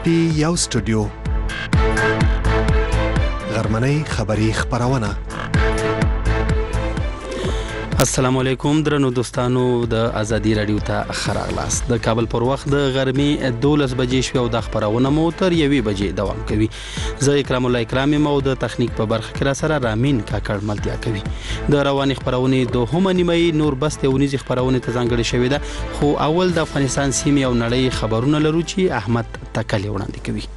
پی یو سټوډیو غرمنۍ خبری خبرونه. السلام علیکم درنو دوستانو د ازادي رادیو ته خراغلاست. د کابل پر وخت د غرمې 12 بجې شوه او د خبرونه مو تر 1 بجې دوام کوي. زه اکرام الله اکرامي مو د تخنیک په برخه کې را سره رامین کاکړ ملتیا کوي. د رواني خبرونه دوهمه نیمه نور بس ته ونیزي خبرونه ته ځانګړي شوې ده، خو اول د افغانستان سیمې او نړۍ خبرونه لرو چې احمد تکلی وړاندې کوي.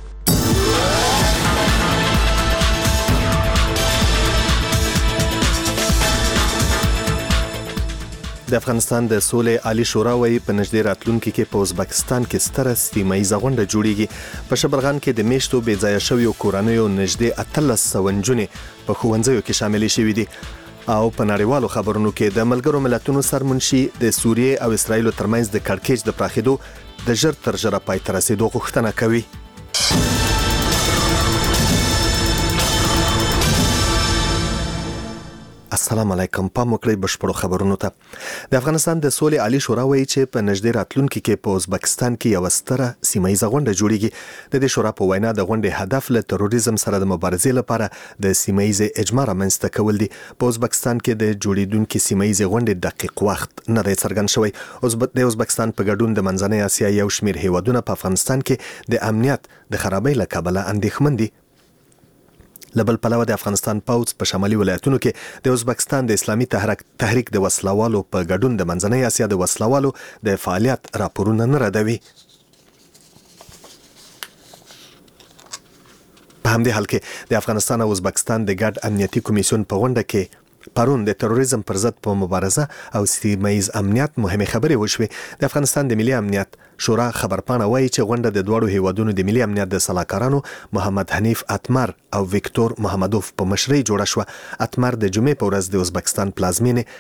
د افغانستان د سولې عالی شورا وايي په نږدې راتلونکي کې په ازبکستان کې ستره سیمایي غونډه جوړیږي. په شبرغان کې د میشتو بې ځایه شویو کورنیو نږدې 1300 نجونې په ښوونځیو کې شاملې شوې دي. او په نړیوالو خبرونو کې د ملګرو ملتونو سرمنشي د سوریې او اسرایل ترمنځ د کړکېچ د پراخېدو د ژر تر ژره پای ته رسیدو غوښتنه کوي. السلام علیکم. پام وکړئ بشپړو خبرونو ته. د افغانستان د سولې عالی شورا وايي چې په نږدې راتلونکي کې په ازبکستان کې یو ستره سیمایي غونډه جوړیږي. د دې شورا په وینا د غونډې هدف له تروریزم سره د مبارزې لپاره د سیمایي اجماع رامنځته کول دي. په ازبکستان کې د جوړیدونکو سیمایي غونډې دقیق وخت نه دی څرګند شوی. د ازبکستان په ګډون د منځنۍ اسیا یو شمېر هیوادونه په افغانستان کې د امنیت د خرابۍ له کبله اندېښمن دي. لبل پلوه د افغانستان پوځ په شمالي ولایتونو کې د ازبکستان د اسلامي تحریک د وسلوالو په ګډون د منځنۍ اسیا د وسلوالو د فعالیت راپورونه نه ردوي. په همدې حال کې د افغانستان او ازبکستان د ګډ امنیتي کمیسیون په غونډه کې پرون د تروریزم پر ضد په مبارزه او سیمایي امنیت مهمه خبرې وشوې. د افغانستان د ملي امنیت شورا خبرپاڼه وایي چې غونډه د دوړو هیوادونو د ملي امنیت د سلاکارانو محمد حنیف اتمر او ویکتور محمدوف په مشرۍ جوړه شوه. اتمر د جمعې په ورځ د ازبکستان پلازمینې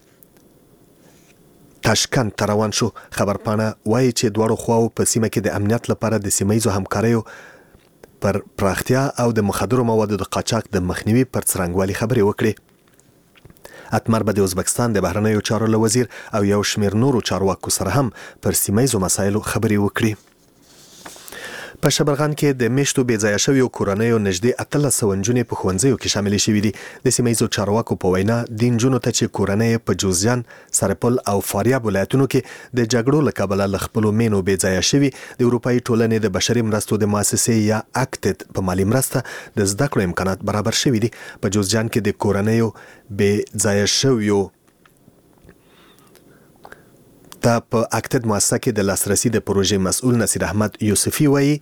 تاشکند ته روان شو. خبرپاڼه وایي چې دوړو خواو په سیمه کې د امنیت لپاره د سیمایي همکاریو پر پراختیا او د مخدرو موادو د قاچاق د مخنیوي پر څرنګوالي خبرې وکړي. اتمر به د ازبکستان د بهرنیو چارو له وزیر او یو شمېر نورو چارواکو سره هم پر سیمایي مسایلو خبرې وکړي. په شبرغان کې د میشتو بې ځایه شویو کورنیو نږدې 1300 نجونې په ښوونځیو کې شاملې شوې دي. د سیمایي چارواکو په وینا د نجونو ته چې کورنۍ په جوزجان، سرپل او فاریاب ولایتونو کې د جګړو له کبله له خپلو مینو بې ځایه شوي، د اروپایي ټولنې د بشري مرستو د مؤسسې یا اکټد په مالي مرسته د زده کړو امکانات برابر شوي دي. په جوزجان کې د کورنیو بې ځایه شویو ته په اکټد مؤسسه کې د لاسرسي د پروژې مسؤل نصیر احمد یوسفي وایي.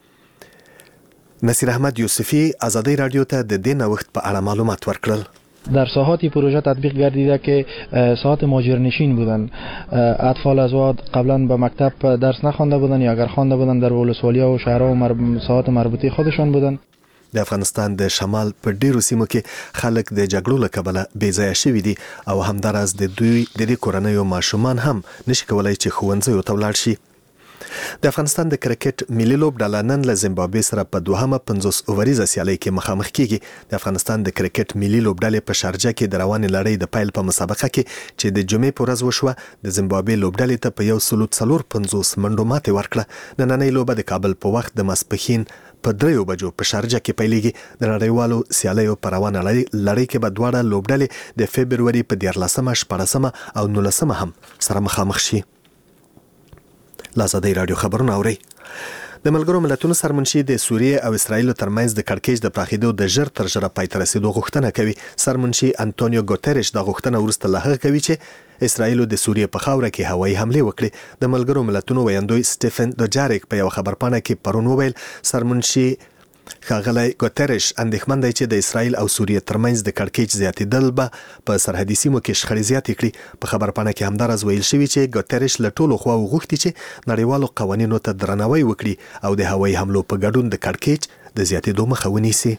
نصیر احمد یوسفی آزادی رادیو ته د دې نوښت په اړه معلومات ورکړل. در ساحات پروژه تطبیق گردیده که ساحات مهاجرنشین بودن. اطفال ازواد قبلا به مکتب درس نخوانده بودن یا اگر خوانده بودن در ولسوالی‌ها و شهرها و ساحات مربوطه خودشان بودن. د افغانستان د شمال په ډیرو سیمو کې خلک د جګړو له کبله بې ځایه شوي دي او همداراز د دې کورنیو ماشومان هم نشي کولای چې ښوونځیو ته ولاړ شي. د افغانستان د کرکټ ملي لوبډله نن له زیمبابوې سره په دوهمه 50 اووریزه سیالۍ کې مخامخ کیږي. د افغانستان د کرکټ ملي لوبډلې په شارجه کې د روانې لړۍ د پیل په مسابقه کې چې د جمعې په ورځ وشوه، د زیمبابوې لوبډلې ته په 150 منډو ماتې ورکړه. نننۍ لوبه د کابل په وخت د ماسپښین په 3 بجو په شارجه کې پیلېږي. د نړیوالو سیالیو په روانه لړۍ کې به دواړه لوبډلې د فبروري په 14مه، 14مه او 19مه هم سره مخامخ شي. لازادی رادیو خبرونه اوري. د ملګرو ملتونو سرمنشي د سوریې او اسرایل ترمنځ د کړکېچ د پراخېدو د ژر تر ژره پای ته رسیدو غوښتنه کوي. سرمنشي انټونیو ګوتریش د غوښتنه وروسته له هغه کوي چې اسرایل د سوریې په خاوره کې هوایي حمله وکړي. د ملګرو ملتونو ویاندوی سټیفن دوجاریک په یو خبرپاڼه کې پرون وویل سرمنشي ښاغلی ګوتریش اندېښمن دی چې د اسرایل او سوریې ترمنځ د کړکېچ زیاتېدل به په سرحدي سیمو کې شخړې زیاتې کړي. په خبرپاڼه کې همداراز ویل شوي چې ګوتریش له ټولو خواو غوښتي چې نړیوالو قوانینو ته درناوی وکړي او د هوایي حملو په ګډون د کړکېچ د زیاتېدو مخه ونیسي.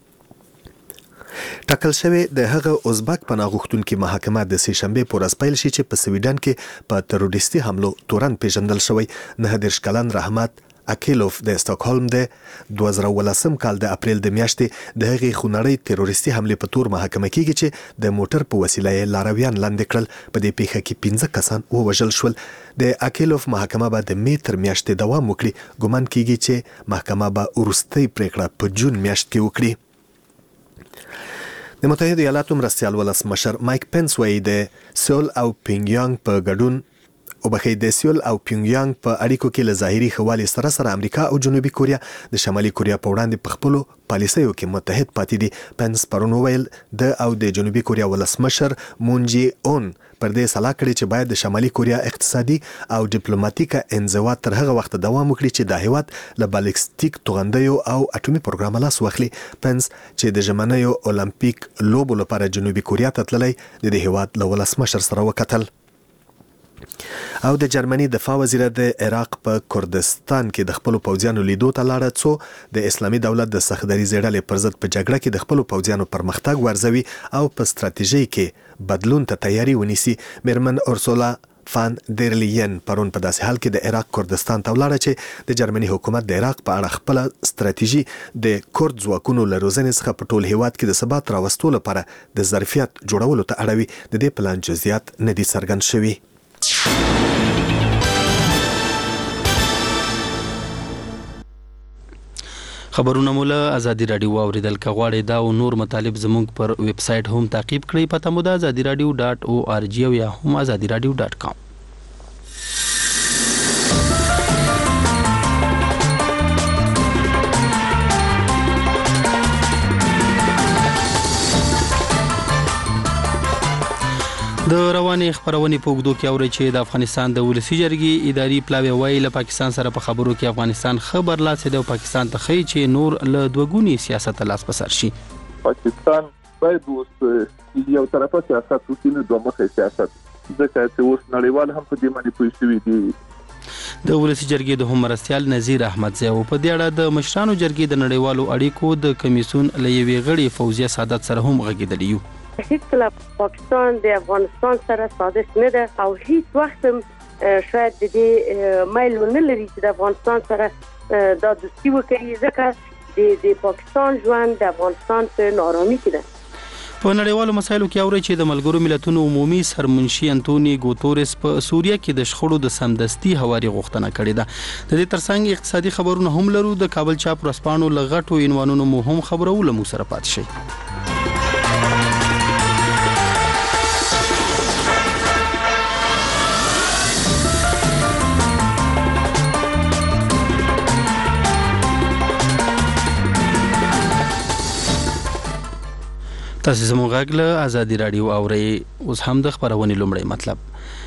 ټاکل شوی د هغه ازبک پناه غوښتونکي محاکمه د سې شنبې په ورځ پیل شي چې په سویډن کې په تروریستي حملو تورن پیژندل شوی. 19 کلن رحمت اکیلوف د استاکهولم د 2018 کال د اپریل د میاشتې د هغې خونړۍ تروریستي حملې په تور محاکمه کیږي چې د موټر په وسیله یې لارویان لاندې کړل. په دې پیښه کې 15 کسان ووژل شول. د اکیلوف محاکمه به د می تر میاشتې دوام وکړي. ګومان کیږي چې محکمه به وروستۍ پریکړه په جون میاشت کې وکړي. د متحده ایالاتو مرستیال ولسمشر مایک پنس وایي د سیول او پینګیانګ په ګډون د سیول او پیونګیانګ په اړیکو کې له ظاهري ښهوالي سره امریکا او جنوبي کوریا د شمالي کوریا په وړاندې په خپلو پالیسیو کې متحد پاتې دي. پنس پرون وویل د او د جنوبي کوریا ولسمشر مون جي اون پر دې سلا کړې چې باید د شمالي کوریا اقتصادي او ډیپلوماټیکه انزوا تر هغه وخت دوام وکړي چې د هیواد له بالستیک توغندیو او اټومي پروګرام لاس واخلي. پنس چې د ژمنیو اولمپیک لوبو لپاره جنوبي کوریا ته تللی د دې هیواد له ولسمشر سره وکتل. او د جرمني دفاع وزیر د عراق په کردستان کې د خپل پوځیانو لیدو ته لاړه څو د اسلامي دولت د سخدري زیړلې پر ضد په جګړه کې د خپل پوځیانو پرمختګ ورزوي او په ستراتیژي کې بدلون ته تیاری ونیسي. میرمن اورسولا فان ديرلين پرون په داسې حال کې د عراق کردستان ته ولاړه چې د جرمني حکومت د عراق په اړه خپل ستراتیژي د کورد ځواکونو له روزنې څخه په ټول هیواد کې د ثبات راوستلو لپاره د ظرفیت جوړولو ته اړوي. د دې پلان جزئیات نه دي څرګند شوي. خبرونه مولا ازادي رادیو اوریدل کغواړي دا او نور مطالب زموږ پر ویب سټ هم تعقیب کړئ. پته مو ده azadiradio.org او یا هم azadiradio.com. د رواني خبرونې په وګړو کې اوري چې د افغانستان د ولسی جرګې اداري پلاوی وایي له پاکستان سره په خبرو کې افغانستان خبر لاسه د پاکستان ته خي چې نور له دوګونی سیاست لاس پسر شي. پاکستان باید اوس یو طرفه سیاست وکړي، دوه مخه سیاست، ځکه چې اوس نړیوال هم په دې باندې پوه شوي دي. د ولسی جرګې د هم مرستیال نذیر احمدزی او په دې اړه د مشرانو جرګې د نړیوالو اړیکو د کمیسیون لېوي غړي فوزیه سعادت سره هم غږیدلی یو. هیڅ کله پاکستان د افغانستان سره صادق نه ده او هیڅ وخت شاید د دې مایل نه لري چې د افغانستان سره دا دوستي وکړي، ځکه د پاکستان ژوند د افغانستان په ناارامي کې ده. په نړیوالو مسایلو کې اوري چې د ملګرو ملتونو عمومي سرمنشي انټونی ګوتورس په سوریه کې د شخړو د سمدستي هواري غوښتنه کړې ده. د دې ترڅنګ اقتصادي خبرونه هم لرو. د کابل چاپ ورسپانو لغټو عنوانونو مو هم خبرول مو سره پات شي. تاسو زموږ غږ له ازادي رادیو اورئ. اوس هم د خبرونې لومړی مطلب.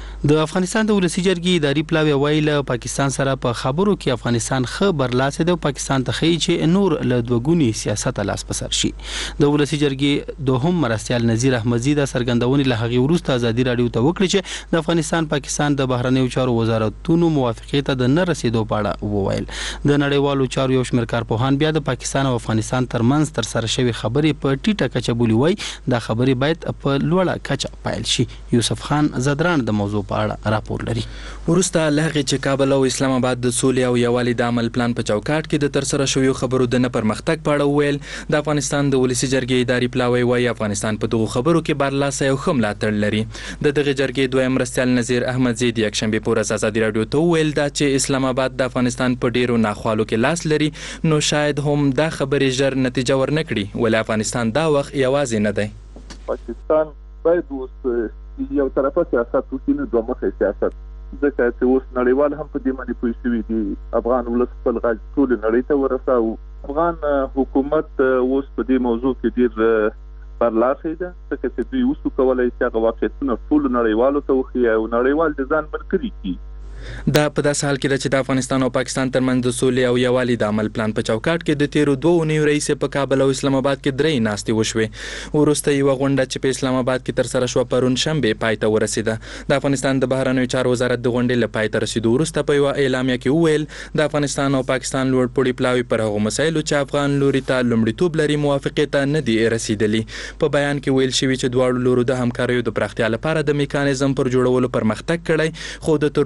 د افغانستان د ولسی جرګې اداري پلاوی وایي له پاکستان سره په خبرو کې افغانستان خبر لاسه د پاکستان ته خي چې نور له دوګونی سیاست لاس پسر شي. د ولسی جرګې دوهم مرستیال نذیر احمدزی د سرګندونې له هغې وروسته ازادي رادیو ته وکړي چې د افغانستان پاکستان د بهرنیو چارو وزارتونو موافقې ته د نه رسیدو په اړه وویل. د نړیوالو چارو یو شمېر کارپوهان بیا د پاکستان او افغانستان ترمنځ تر سره شوی خبرې په ټیټه کچه بولی وای دا خبرې باید په لوړه کچه پایل شي. یوسف خان زدران د موضوع په اړه راپور لري. ورسته لهغه چې کابل او اسلام آباد د سولې او یووالي د عمل پلان په چوکاټ کې د تر سره شویو خبرو د نه پرمختګ په اړه ویل. د افغانستان د ولسی جرګې اداري پلاوی وایي افغانستان په دغه خبرو کې برلاسه او خملا تړ لري. د دغه جرګې دویم مرستیال نذیر احمدزی د یکشنبه په ورځ ازادي رادیو ته ویل دا چې اسلام آباد د افغانستان په ډیرو ناخوالو کې لاس لري، نو شاید هم دا خبرې ژر نتیجه ورنکړي، ولې افغانستان دا وخت یوازې نه دی. پاکستان باید اوس یو طرفه سیاست وکړي، دوه مخه سیاست، ځکه چې اوس نړیوال هم په دې باندې پوه شوي دي. افغان ولس خپل غږ ټول نړۍ ته ورساو. افغان حکومت اوس په دې موضوع کې ډیر برلاسه ده، ځکه چې دوی اوس کولای شي هغه واقعیتونه ټول نړیوالو ته وښيي او نړیوال د ځان ملګري کړي. دا په داسې حال کې چې د افغانستان او پاکستان ترمنځ د سولې او یووالي د عمل پلان په چوکاټ کې د تیرو 2 اونیو رئیس په کابل او اسلام آباد کې درې ناستې وشوې. وروسته یو غونډه چې په اسلام آباد کې تر سره شو پرون شنبه پای ته ورسیده. د افغانستان د بهرنیو چارو وزارت د غونډې له پای ته رسیدو وروسته په یو اعلامیه کې وویل د افغانستان او پاکستان لوړ پوړي پلاوی پر هغو مسایلو چې افغان لوري ته لومړیتوب لري موافقې ته نه دی رسیدلی. په بیان کې ویل شوی چې دواړو لورو د همکاریو د پراختیا لپاره د میکانیزم پر جوړولو پرمختګ کړی، خو د تروریزم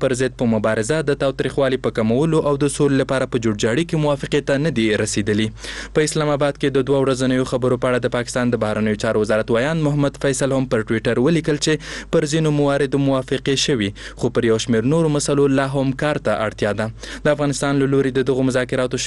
پر ضد په مبارزه د تاوتریخوالي په کمولو او د سولې لپاره په جوړجاړي کې موافقې ته نه دي رسیدلي. په اسلام آباد کې د 2 ورځنیو خبرو په اړه د پاکستان د بهرنیو چارو وزارت ویان محمد فیصل هم پر ټویټر ولیکل چې پر ځینو مواردو موافقې شوي، خو پر یو شمېر نورو مسلو لا هم کار ته اړتیا ده. د افغانستان له لوري د دغو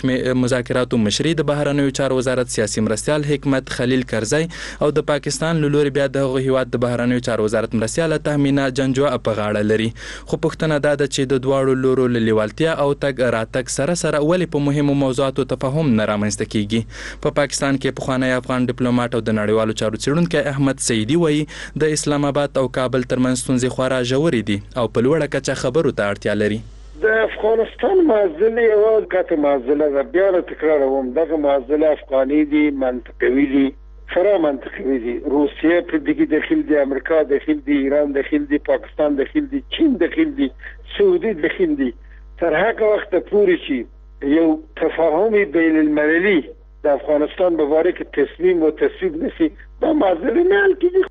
مذاکراتو مشري د بهرنیو چارو وزارت سیاسي مرستیال حکمت خلیل کرزی او د پاکستان له لوري بیا د هغه هیواد د بهرنیو چارو وزارت مرستیال تهمینا جنجوه په غاړه لري. خو پوښتنه دا ده چې د دواړو لورو له لیوالتیا او تګ راتګ سره ولې په مهمو موضوعاتو تفاهم نه رامنځته کیږي. په پاکستان کې پخوانی افغان ډیپلوماټ او د نړیوالو چارو څېړونکی احمد سعیدي وایي د اسلام آباد او کابل ترمنځ ستونزې خورا ژورې دي او په لوړه کچه خبرو ته اړتیا لري. د افغانستان معضله یو کته معضله ده، بیا تکراروم، دغه معضله افغاني دي، منطقوي دي، فرا منطقوي دي. روسیه په دغه داخل دي، امریکا داخل دي، ایران داخل دي، پاکستان داخل دي، چین داخل دي، سعودي داخل دي. تر هغه وخت پورې چې یو تفاهم بین المللي د افغانستان په اړه کې تصمیم او تصویب نشي، دا معضله نه حل کیږي.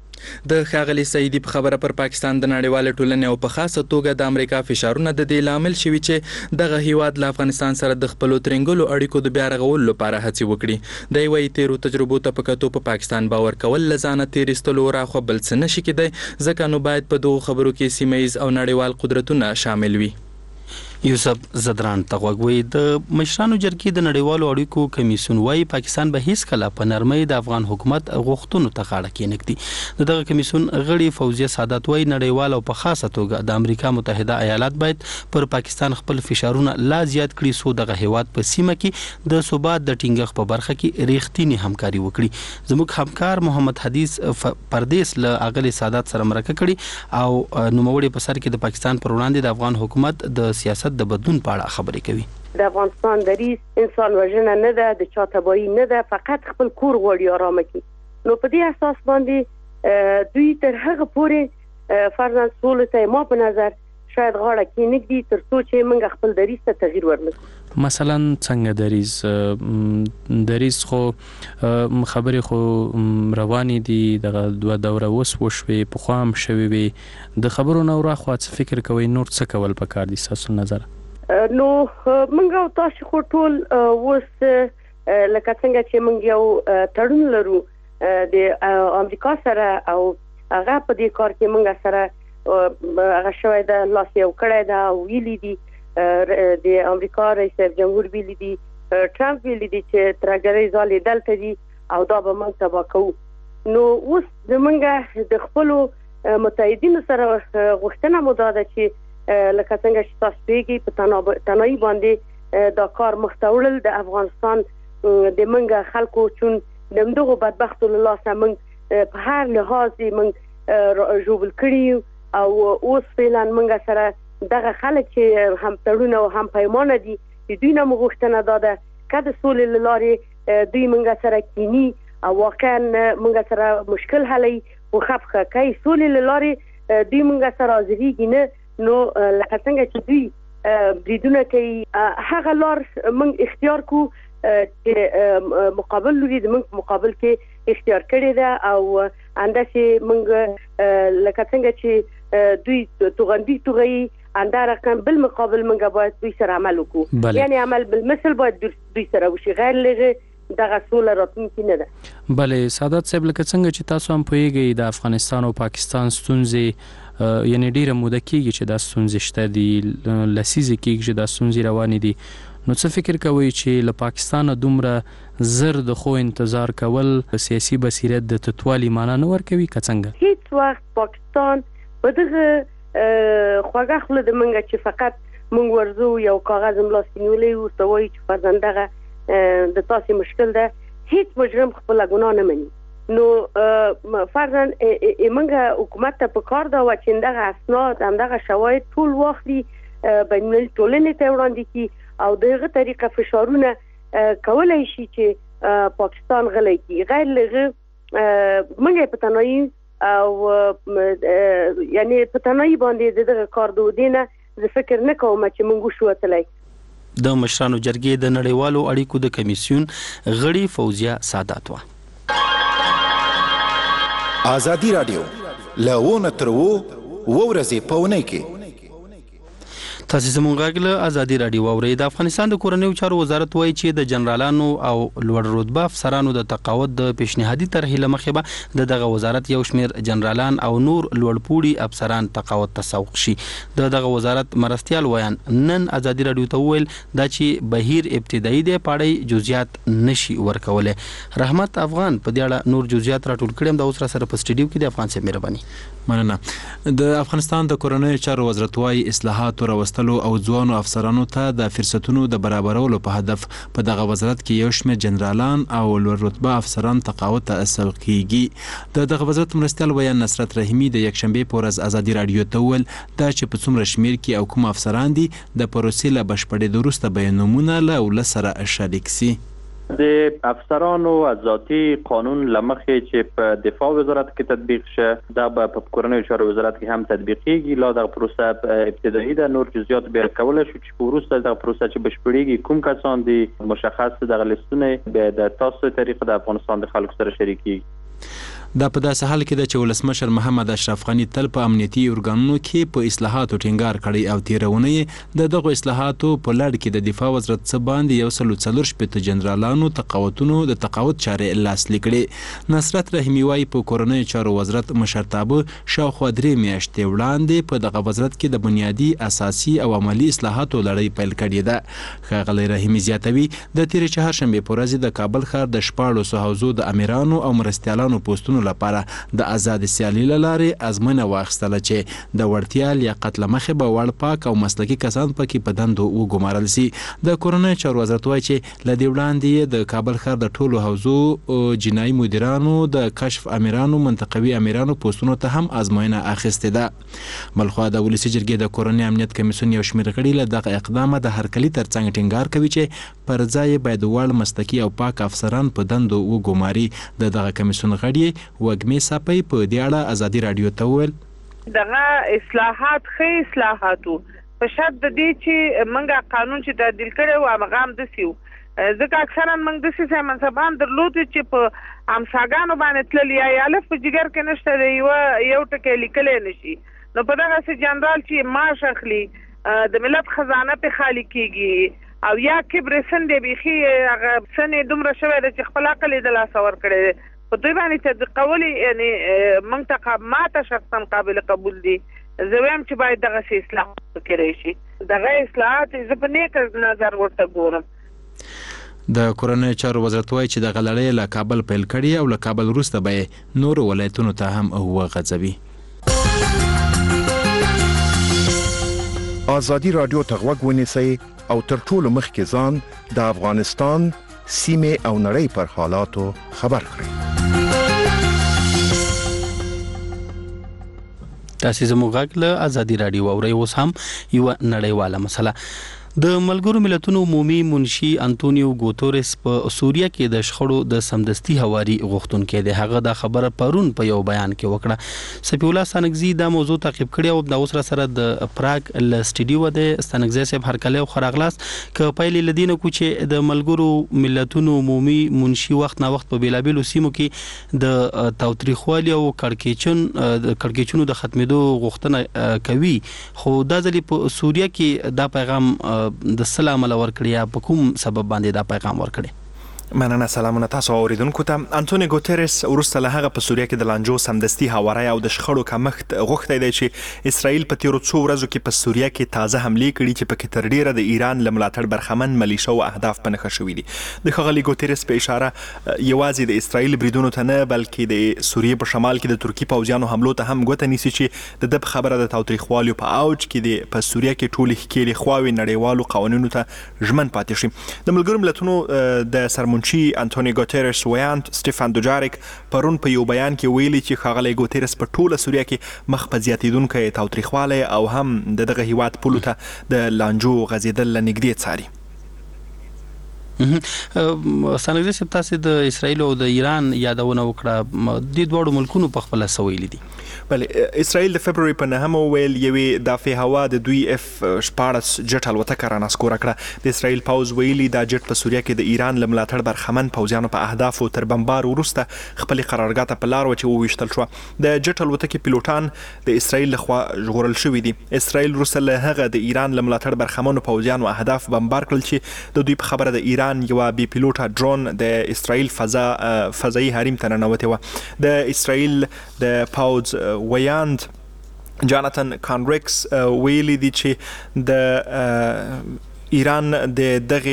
د ښاغلي سعیدي په خبره پر پاکستان د نړیوال ټولنې او په خاصه توګه د امریکا فشارونه د دې لامل شوي چې دغه هیواد له افغانستان سره د خپلو ترنګلو اړیکو د بیا رغولو لپاره هڅې وکړي. دی وایي تیرو تجربو ته په کتو په پاکستان باور کول له ځانه تېرېستلو راخوا بل څه نشي کېدی، ځکه نو باید په دغو خبرو کې سیمه ییز او نړیوال قدرتونه شامل وي. یوسف زدران ته غوږ وی. د مشرانو جرګې د نړیوالو اړیکو کمیسیون وايي پاکستان به هیڅ کله په نرمۍ د افغان حکومت غوښتنو ته غاړه کېنږدي. دغه کمیسیون غړي فوزیه سعادت وايي نړیوال او په خاصه توګه د امریکا متحده ایالات باید پر پاکستان خپل فشارونه لا زیات کړي سو دغه هیواد په سیمه کې د ثبات د ټینګښت په برخه کې ریښتینی همکاري وکړي. زموږ همکار محمد حدیث پردیس له اغلی سعادت سره مرکه کړي او نوموړي په سر کې د پاکستان پر وړاندې د افغان حکومت د سیاست د بدلون په اړه خبرې کوي. د افغانستان دریځ انسان وژنه نه ده، د چا تباهي نه ده، فقط خپل کور غواړي آرامه کړي. نو په دې اساس باندې دوی تر هغه پورې فرضاً سولې ته ما په نظر شاید غاړه کېنږدي تر څو چې موږ خپل دریځ ته تغییر ورنکړو. مثلا څنګه دریځ خو خبرې خو روانې دي، دغه 2 دوره وشوې، پخوا هم شوې وي، د خبرو نه وراخوا څه فکر کوئ نور څه کول پکار دي ستاسو نظر؟ نو موږ او تاسو خو ټول اوس لکه څنګه چې موږ یو تړون لرو د امریکا سره او هغه په دې کار کې موږ سره هغه شوی د لاس یو کړی دا ویلي دي د امریکا رئیس جمهور ویلي دي، ټرمپ ویلي دي چې ترګری ځالې دلته دي او دا به موږ تبا کوو. نو اوس زمونږ د خپلو متحدینو سره غوښتنه مو دا ده چې لکه څنګه چې تاسو پیږي په تنهایی باندې دا کار مختوړل د افغانستان د منګه خلکو چون د مدغه بدبختو له لاسه موږ په هر لحاظ موږ جوړ کړی او اوس فعلا موږ سره دغه خلک چې هم تړون او هم پیمانه دي د دوی نه غوښتنه ده کده سولې لارې دوی موږ سره کینی او واقعا موږ سره مشکل حلي او خفقه کوي سولې لارې دوی موږ سره حاضرېږي نه. نو لکه څنګه چې دوی بریدونه کوي هغه لار موږ اختیار کو چې مقابل لري د موږ مقابل کې اختیار کړی ده او انداسې موږ لکه څنګه چې دوی توغندي اندار رقم بالمقابل موږ باید دوی سره عمل وکړو، یعنی عمل بالمثل باید دوی سره وشي، غیر لغه دغه سوله راتلونکې نه ده. بله سعادت صاحب لکه څنګه چې تاسو هم پوهیږئ د افغانستان او پاکستان ستونزې یعنی ډیره موده کېږي چې دا ستونزې شته دي، لسیزې کېږي چې دا ستونزې روانې دي. نو څه فکر کوئ چې له پاکستانه دومره زر د خو انتظار کول سیاسي بصیرت د تطوالي معنا نه ورکوي که څنګه؟ هیڅ وخت پاکستان په دغه خواږه خوله د منګه چې فقط مونږ ورزو یو کاغذ ملاستی نیولې او سوي چې فرزندغه د تاسو مشکل ده، هیڅ مجرم خپل ګناه نه مني. نو فرضاً منګه حکومت ته په کار دا و چې دغه اسناد همدغه شواهد ټول واخلي بین المللي ټولنې ته وړاندې کړي او دغه طریقه فشارونه کولای شي چې پاکستان غلی کړي، غیر لغه منګه په تنهایی او یعنی په تنهایی باندې دغه کار دودینه زه فکر نه کوم چې موږ شو تلای. د مشرانو جرګې د نړیوالو اړیکو د کمیسیون غړي فوزیه سعادت وا. ازادي رادیو له ونه تر ورځې په ونه کې تاسو زموږ غږ له ازادي رادیو واورئ. د افغانستان د کورنیو چارو وزارت وایي چې د جنرالانو او لوړ رتبه افسرانو د تقاعد د پیشنهادي طرحې له مخې به دغه وزارت یو شمېر جنرالان او نور لوړپوړي افسران تقاعد ته سوق شي. دغه وزارت مرستیال ویان نن ازادي رادیو ته وویل دا چې بهیر ابتدایي دی، پاړی جزئیات نشي ورکولی. رحمت افغان په دې اړه نور جزئیات راټول کړي. د اوس را سره په سټډیو کې د افغان صاحب مهرباني. مننه. د افغانستان د کورنیو چارو وزارت وايي اصلاحات راوستلو او ځوانو افسرانو ته د فرصتونو د برابرولو په هدف په دغه وزارت کې یو شمېر جنرالان او لوړ رتبه افسران تقاعد ته سوق کیږي. دغه وزارت مرستیال ویان نصرت رحیمي د یکشنبه په ورځ ازادي رادیو ته وویل دا چې په څومره شمېر کې او کوم افسران دي د پروسې له بشپړېدو وروسته به نومونه له ولس سره شریک سي. د افسرانو ذاتی قانون لمخې چې په دفاع وزارت کې تطبیق شه دا به په کورنیو چارو وزارت کې هم تطبیقیږي. لا دغه پروسه ابتدایي ده، نور جزئیات به کولای شو چې په وروسته دغه پروسه چې بشپړېږي کوم کسان دي مشخص دغه لیستونه به د تاسو طریقه د افغانستان د خلکو سره شریکیږي. دا په داسې حال کې ده چې ولسمشر محمد اشرف غني تل په امنیتي ارګانونو کې په اصلاحاتو ټینګار کړی او تیرونه د دغه اصلاحاتو په لړ کې د دفاع وزارت څخه باندې 140 شپږ جنرالانو تقاعدونو د تقاعد چارې لاسلیک کړي. نصرت رحیمي وايي په کورنیو چارو وزارت مشرتابه شاوخوا 3 میاشتې وړاندې په دغه وزارت کې د بنیادی اساسي او عملی اصلاحاتو لړۍ پیل کړې ده. ښاغلی رحیمي زیاتوي د تیر چهارشنبه په ورځ د کابل ښار د 14 حوزو د امیرانو او مرستیالانو پوسټونو لپاره د آزاد سیالي لارې ازمنه واخیستله چې د وړتیا لیاقت له مخې به وړ پاک او مسلکي کسان پکې په دندو وګمارل سي. د کورنیو چارو وزارت وایي چې له دې وړاندې د کابل ښار د ټولو حوزو جنایي مدیرانو د کشف امیرانو منطقوي امیرانو پوسټونو ته هم ازموینه اخیستې ده. بلخوا د ولسي جرګې د کورنۍ امنیت کمیسیون یو شمېر غړي له دغه اقدامه د هرکلي ترڅنګ ټینګار کوي چې پر ځای باید وړ مسلکي او پاک افسران په دندو وګماري. دغه کمیسیون غړي وګمې صاحب په دې اړه ازادي رادیو ته وویل دغه اصلاحات خې اصلاحاتو په شرط د دې چې منګه قانون چې تعدیل کړي او هغه هم دسیو ځکه اکثرا موږ د سیاسي منصبان درلود چې په امساګانو باندې تللی یا الف په جګر کې نشته دی یو ټکی لیکلې نشي. نو په دغه سي جنرال چې معاش اخلي د ملت خزانه په خالی کیږي او یا کبر سند بيخي هغه سنې دومره شوی چې خپل عقل د لاس ور کړی په دوی باندې چې قولي یعنی منطقه ماته شخصا قابل قبول دي. زویم چې باید دغه اصلاح وکړي شي. دغه اصلاحات زه په نیک نظر ورته ګورم. د کورنیو چارو وزارت وایي چې د غلړې له کابل پیل کړي او له کابل وروسته به نور ولایتونو ته هم وغځوي. ازادي رادیو ته غوږ ونیسئ او تر ټولو مخکې ځان د افغانستان سیمه او نړۍ پر حالاتو خبر کړئ. تاسو زموږ غږ له ازادي رادیو اورئ. اوس هم یو نړیواله مسله. د ملګرو ملتونو عمومي منشي انټونیو ګوتورس په سوریه کې د شخړو د سمدستي هواري غوښتونکو دی. هغه دا خبره پرون په یو بیان کې وکړه. سفی الله سانګزي دا موضوع تعقیب کړی او د اوس سره د پراګ ل سټډیو د سانګزي صاحب هرکله او خراغلاس ک پایلې لدینه کو چې د ملګرو ملتونو عمومي منشي وخت نه وخت په بیلابیلو سیمو کې د تاوتریخوالي او کړکېچونو د ختمېدو غوښتنه کوي. خو دا ځلې په سوریه کې دا پیغام د سلام علی ورکړی یا په کوم سبب باندې دا پیغام ورکړی؟ مننه. سلامونه تاسو اوریدونکو ته. انټونیو ګوتریس ورسته له هغه په سوریه کې د لانجو سمدستي هواري او د شخړو کمښت غوښتي دی چې اسرائیل په تیرو څو ورځو کې په سوریه کې تازه حمله کړې چې پکې تر ډیره د ایران له ملاتړ برخمن ملیشه او اهداف په نښه شوي دي. د ښاغلي ګوتریس په اشاره یوازې د اسرائیل بریدونو ته نه بلکې د سوریه په شمال کې د ترکی پوځیانو حملو ته هم ګوته نیسي چې د خبره د تاوتریخوالي په اوج کې د په سوریه کې ټولې ښکېلې خواوې نړیوالو قوانینو ته ژمن پاتې شي. د ملګرو ملتونو د سرمنشي انټونیو ګوتریس ویاند سټيفان دوجاریک پرون په یو بیان کې ویلي چې ښاغلی ګوتریس په ټوله سوریه کې مخ په زیاتېدونکی تاوتریخوالی او هم دغه هیواد پولو ته د لانجو غځېدل له نږدې څاري. سانګزي صاحب تاسو د اسرایل او د ایران یادونه وکړه د دوه ملکونو په خپل سویل دي. بلې اسرائیل د فبرवरी په 9 ویل یوې دافع هوا د دوی F-14 جټ الوتکه را نسکوره کړه. د اسرائیل پوز ویلي دا جټ په سوریه کې د ایران له ملاتړ برخمن پوځیانو په اهدافو تر بمبار وروسته خپل قرارګاه ته په لار و چې وویشتل شو. د جټ الوتکې پیلوټان د اسرائیل لخوا ژغورل شوي دي. اسرائیل وروسته له هغه د ایران له ملاتړ برخمنو پوځیانو اهداف بمبار کړل چې د دوی په خبره د ایران یو بي پیلوټه ډرون د اسرائیل فضایي حریم ته ننوتې وه. د اسرائیل د پوځ ویاند جاناتن کانریکس ویلي دي چې د ایران د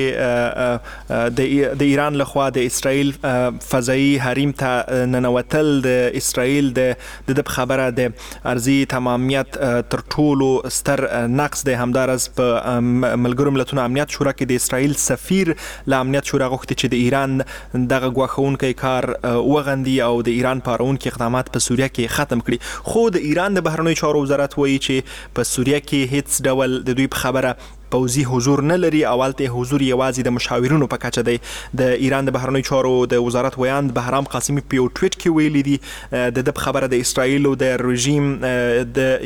ایران لخوا د اسرائیل فضایي حریم ته ننوتل د اسرائیل د خبره د ارضي تمامیت تر ټولو ستر نقص د همدارس په ملګرو ملتونو امنیت شورا کې د اسرائیل سفیر له امنیت شورا غوښتي چې د ایران دغه ګواښونکی کار وغندي او د ایران پارونکي اقدامات په سوریه کې ختم کړي. خو د ایران د بهرنیو چارو وزارت وایي چې په سوریه کې هیڅ ډول د دوی په خبره پوځي حضور نه لري او هلته حضور یوازې د مشاورینو په کچه دی. د ایران د بهرنیو چارو د وزارت ویاند بهرام قاسمي په یو ټویټ کې ویلي دي د خبره د اسرائیل او د رژیم د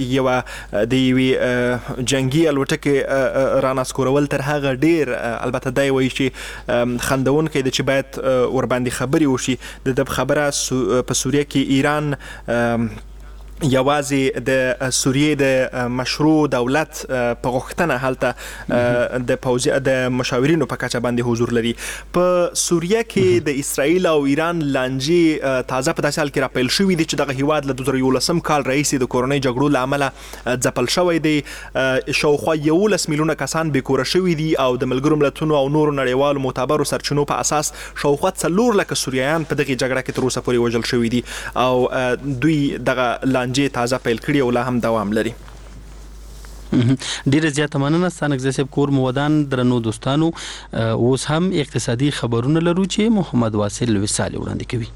یوې جنگي الوتکې را نسکورول تر هغه ډیر البته دی وایي چې خندونکی دی چې باید ورباندې خبرې وشي. د خبره په سوریه کې ایران یوازې د سوریې د مشروع دولت په غوښتنه هلته د مشاورینو په کچه باندې حضور لري. په سوریه کې د اسرائیل او ایران لانجې تازه په داسې حال کې راپیل شوي دي چې دغه هیواد له 2011 کال راهیسې د کورنۍ جګړو له امله ځپل شوی دی. شاوخوا 11 میلیونه کسان بېکوره شوي دي او د ملګرو ملتونو او نورو نړیوالو معتبرو سرچینو په اساس شاوخوا 4 لکه سوریایان په دغه جګړه کې تر اوسه پورې وژل شوي دي او دوی دغه تازه پیل کړي او لا هم دوام لري. ډیره زیاته مننه ستانګزي صاحب. کور مو ودان درنو دوستانو، اوس هم اقتصادي خبرونه لرو چې محمد واصل وصالي وړاندې کوي.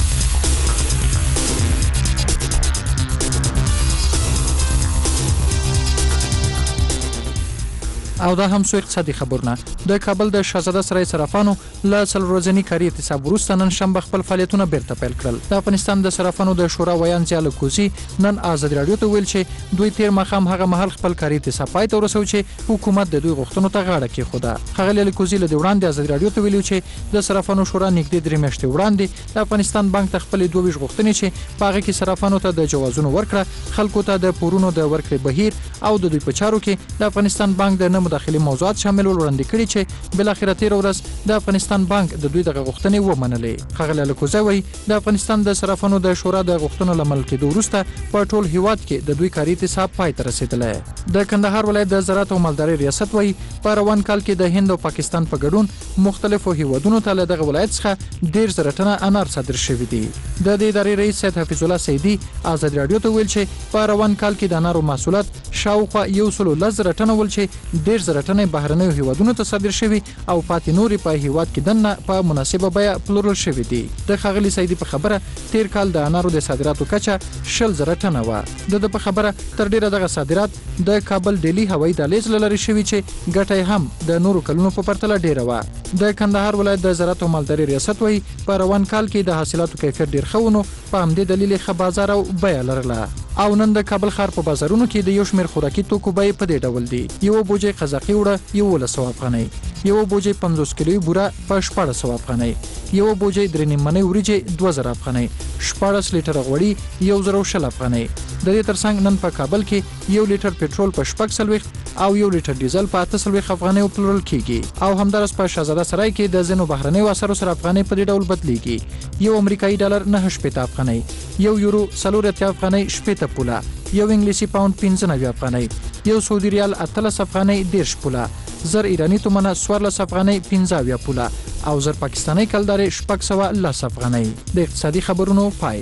او دا هم سو اقتصادي خبرونه. د کابل د شاهزاده سرای صرافانو له څلورورځني کاري اعتصاب وروسته نن شنبه خپل فعالیتونه بیرته پیل کړل. د افغانستان د صرافانو د شورا ویان زیاله کوزي نن آزاد رادیو ته ویل چې دوی تیر مخام هغه محل خپل کاري اعتصاب پای ته ورسوي چې حکومت د دوی غوښتنو ته غاړه کېښوده. هغه له کوزي له وړاندې آزاد رادیو ته ویلو چې د صرافانو شورا نږدې 3 میاشتې وړاندې د افغانستان بانک ته خپل 22 غوښتنې چې په هغه کې صرافانو ته د جوازونو ورکړه، خلکو ته د پورونو د ورکړې بهیر او د دوی په چارو کې د افغانستان بانک د نه مداخلې موضوعات شامل وړاندې کړي چې بل اخر تیر ورځ د افغانستان بانک د دوی دغه غوښتنې ومنلې. خغل الکوزوي د افغانستان د صرافانو د شورا د غوښتنو لمل کېدو وروسته په ټول هیواد کې د دوی کاري اعتصاب پای ته رسیدلی. د کندهار ولایت د زراعت او مالدارۍ ریاست وایي په روان کال کې د هند او پاکستان په ګډون مختلفو هیوادونو ته له دغه ولایت څخه 1.5 ټنه انار صادر شوي دي. د دې ادارې رئیس سید حفیظ الله سیدی آزاد رادیو ته ویل چې په روان کال کې د انارو محصولات شاوخوا 110 ټنه ول چې 1.5 ټنه بهرنیو هیوادونو ته صادر شوي او پاتې نورې په هیواد کې دنه په مناسبه بیه پلورل شوي دي. د ښاغلي سیدي په خبره تیر کال د انارو د صادراتو کچه 20,000 ټنه وه. د په خبره تر ډیره دغه صادرات د کابل ډیلی هوایي دهلیز له لارې شوي چې ګټه هم د نورو کلونو په پرتله ډیره وه. د کندهار ولایت د زراعت او مالدارۍ ریاست وایي په روان کال کې د حاصلاتو کیفیت ډیر ښه ونه په همدې دلیل ښه بازار او بیه لرله. او نن د کابل ښار په بازارونو کې د یو شمېر خوراکي توکو بیې په دې ډول دي: یو بوجۍ قزاقي وړه 1100 افغانۍ، یو بوجۍ 50 کیلوي بوره په 1400 افغانۍ، یو بوجۍ 3 نیممنۍ وریجې 2000 افغانۍ، 14 لیټره غوړي 1020 افغانۍ. د دې ترڅنګ نن په کابل کې 1 لیټر پټرول په 40 او 1 لیټر ډیزل په 48 افغانۍ پلورل کیږي. او همدارس په شاهزاده سرای کې د زینو بهرنیو اثرو سره افغانۍ په دې ډول بدلیږي: یو امریکایي ډالر 9.8 افغانۍ، یو یورو 4 افغانۍ 8 پوله، یو انګلیسي پاوند 15 افغانۍ، یو سعودي ریال 13 افغانۍ 10 پوله، زر ایرانی تومنه 14 افغانۍ 15 پوله او زر پاکستانی کلدارې 610 افغانۍ. د اقتصادي خبرونو پای.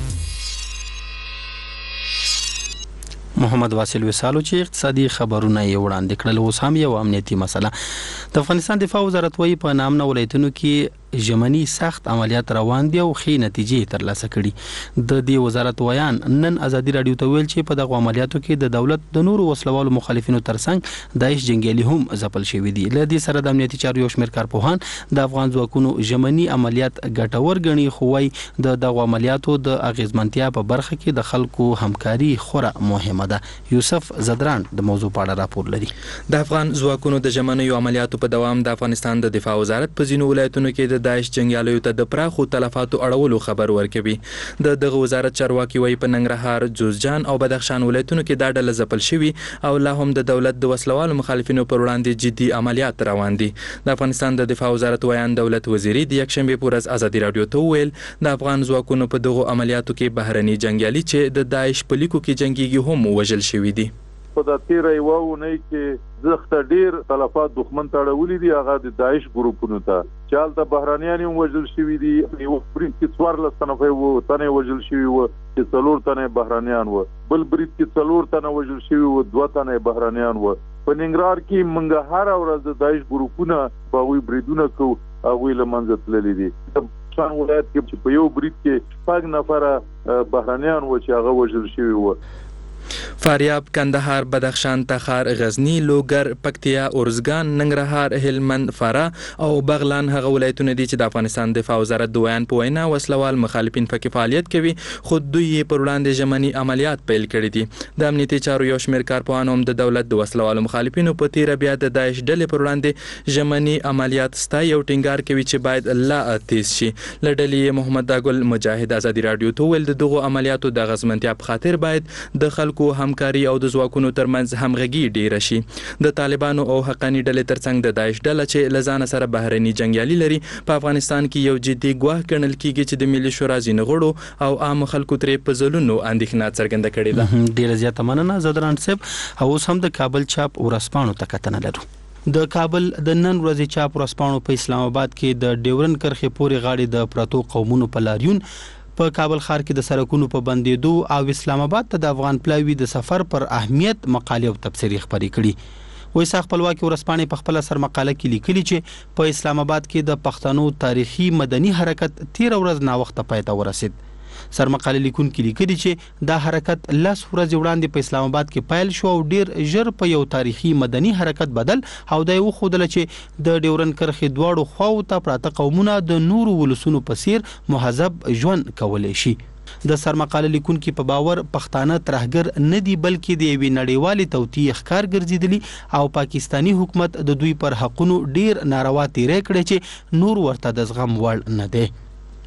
محمد واصل وصالو چې اقتصادي خبرونه یې وړاندې کړل. اوس هم یو امنیتي مسله. د افغانستان دفاع وزارت وایي په نامنه ولایتونو کې ژمني سخت عملیات روان دي او ښې نتیجې ترلاسه کړي. د دې وزارت ویان نن ازادي رادیو ته ویل چې په دغه عملیاتو کې د دولت د نورو وسلوالو مخالفینو ترڅنګ داعش جنگیالي هم ځپل شوي دي. له دې سره د امنیتي چارو یو شمېر کارپوهان د افغان ځواکونو ژمني عملیات ګټور ګڼي، خو وايي د دغه عملیاتو د اغیزمنتیا په برخه کې د خلکو همکاري خورا مهمه ده. یوسف زدران د موضوع په اړه راپور لري. د افغان ځواکونو د ژمنیو عملیاتو په دوام د افغانستان د دفاع وزارت په ځینو ولایتونو کې د داعش جنگیالیو ته د پراخو تلفاتو اړولو خبر ورکوي. دغه وزارت چارواکي وایي په ننګرهار، جوزجان او بدخشان ولایتونو کې دا ډله ځپل شوي او لا هم د دولت د وسلوالو مخالفینو پر وړاندې جدي عملیات روان دي. د افغانستان د دفاع وزارت ویان دولت وزیري د یکشنبه په ورځ ازادي رادیو ته وویل د افغان ځواکونو په دغه عملیاتو کې بهرني جنگیالي چې د داعش په لیکو کې جنگيږي هم وژل شوي دي. په د تیر یو ونه کې زخت ډیر تلفات دښمن ته اړولې دي، هغه د داعش ګروپونو ته چال د بهرانيان وژل شوي دي. یو برید کې 14 تنه وو تنه وژل شوي وو چې 4 تنه بهرانيان وو، بل برید کې 4 تنه وژل شوي وو 2 تنه بهرانيان وو. په ننګرهار کې منګه هر ورځ د داعش ګروپونه په وی بریدونه کو هغه لمنځه تللي دي. شان ولایت کې په یو برید کې 5 نفر بهرانيان وو چې هغه وژل شوي وو. فاریاب، کندهار، بدخشان، تخار، غزنی، لوګر، پکتیا، اورزګان، ننګرهار، هلمند، فراه او بغلان هغه ولایتونه دي چې د افغانستان دفاع وزارت د ویان په وینا وسلوال مخالفین پکې فعالیت کوي، خو دوی پر وړاندې ژمني عملیات پیل کړي دي. د امنیتي چارو یو شمېر کارپوهان هم د دولت د وسلوالو مخالفینو په تیره بیا د داعش ډلې پر وړاندې ژمني عملیات ستایي او ټینګار کوي چې باید لا تیز شي. له ډلې محمد داګل مجاهد ازادي رادیو ته ویل د دغو عملیاتو د غزمنتیا په خاطر باید د خلکو همکاري او د ځواکونو ترمنځ همغږي ډیره شي. د طالبانو او حقاني ډلې ترڅنګ د داعش ډله چې لزان سره بهرني جنگیالي لري په افغانستان کې یو جدي ګواښ ګڼل کیږي چې د ملي شورا ځینې غړو او عام خلکو ترې په ځلونو اندېښنه څرګنده کړې ده. ډیره زیاته مننه زدران صاحب. اوس هم د کابل چاپ ورځپاڼو ته کتنه لرو. د کابل د نن ورځې چاپ ورځپاڼو په اسلام آباد کې د ډیورن کرښې پورې غاړې د پراتو قومونو په لاریون، په کابل ښار کې د سړکونو په بندېدو او اسلام آباد ته د افغان پلاوي د سفر پر اهمیت مقالې او تبصرې خپرې کړي. وایسا خپلواکي ورځپاڼې په خپل سر مقاله کې لیکلي چې په اسلام آباد کې د پښتنو تاریخي مدني حرکت 13 ورځ ناوخته پای ته ورسید. سرمقاله لیکونکي لیکلي چې دا حرکت 10 ورځې وړاندې په اسلام آباد کې پیل شو او ډیر ژر په یو تاریخي مدني حرکت بدل او د یو خودل چې د ډیورن کرښې دواړو خواو ته پراته قومونه د نورو ولسونو په څیر مهذب ژوند کولای شي. د سرمقاله لیکونکي په باور پښتانه ترهګر نه دي بلکې د یوې نړیوالې توطیې ښکار ګرځېدلي او پاکستانی حکومت د دوی پر حقونو ډیر ناروا تیری کړی چې نور ورته د زغم وړ نه دی.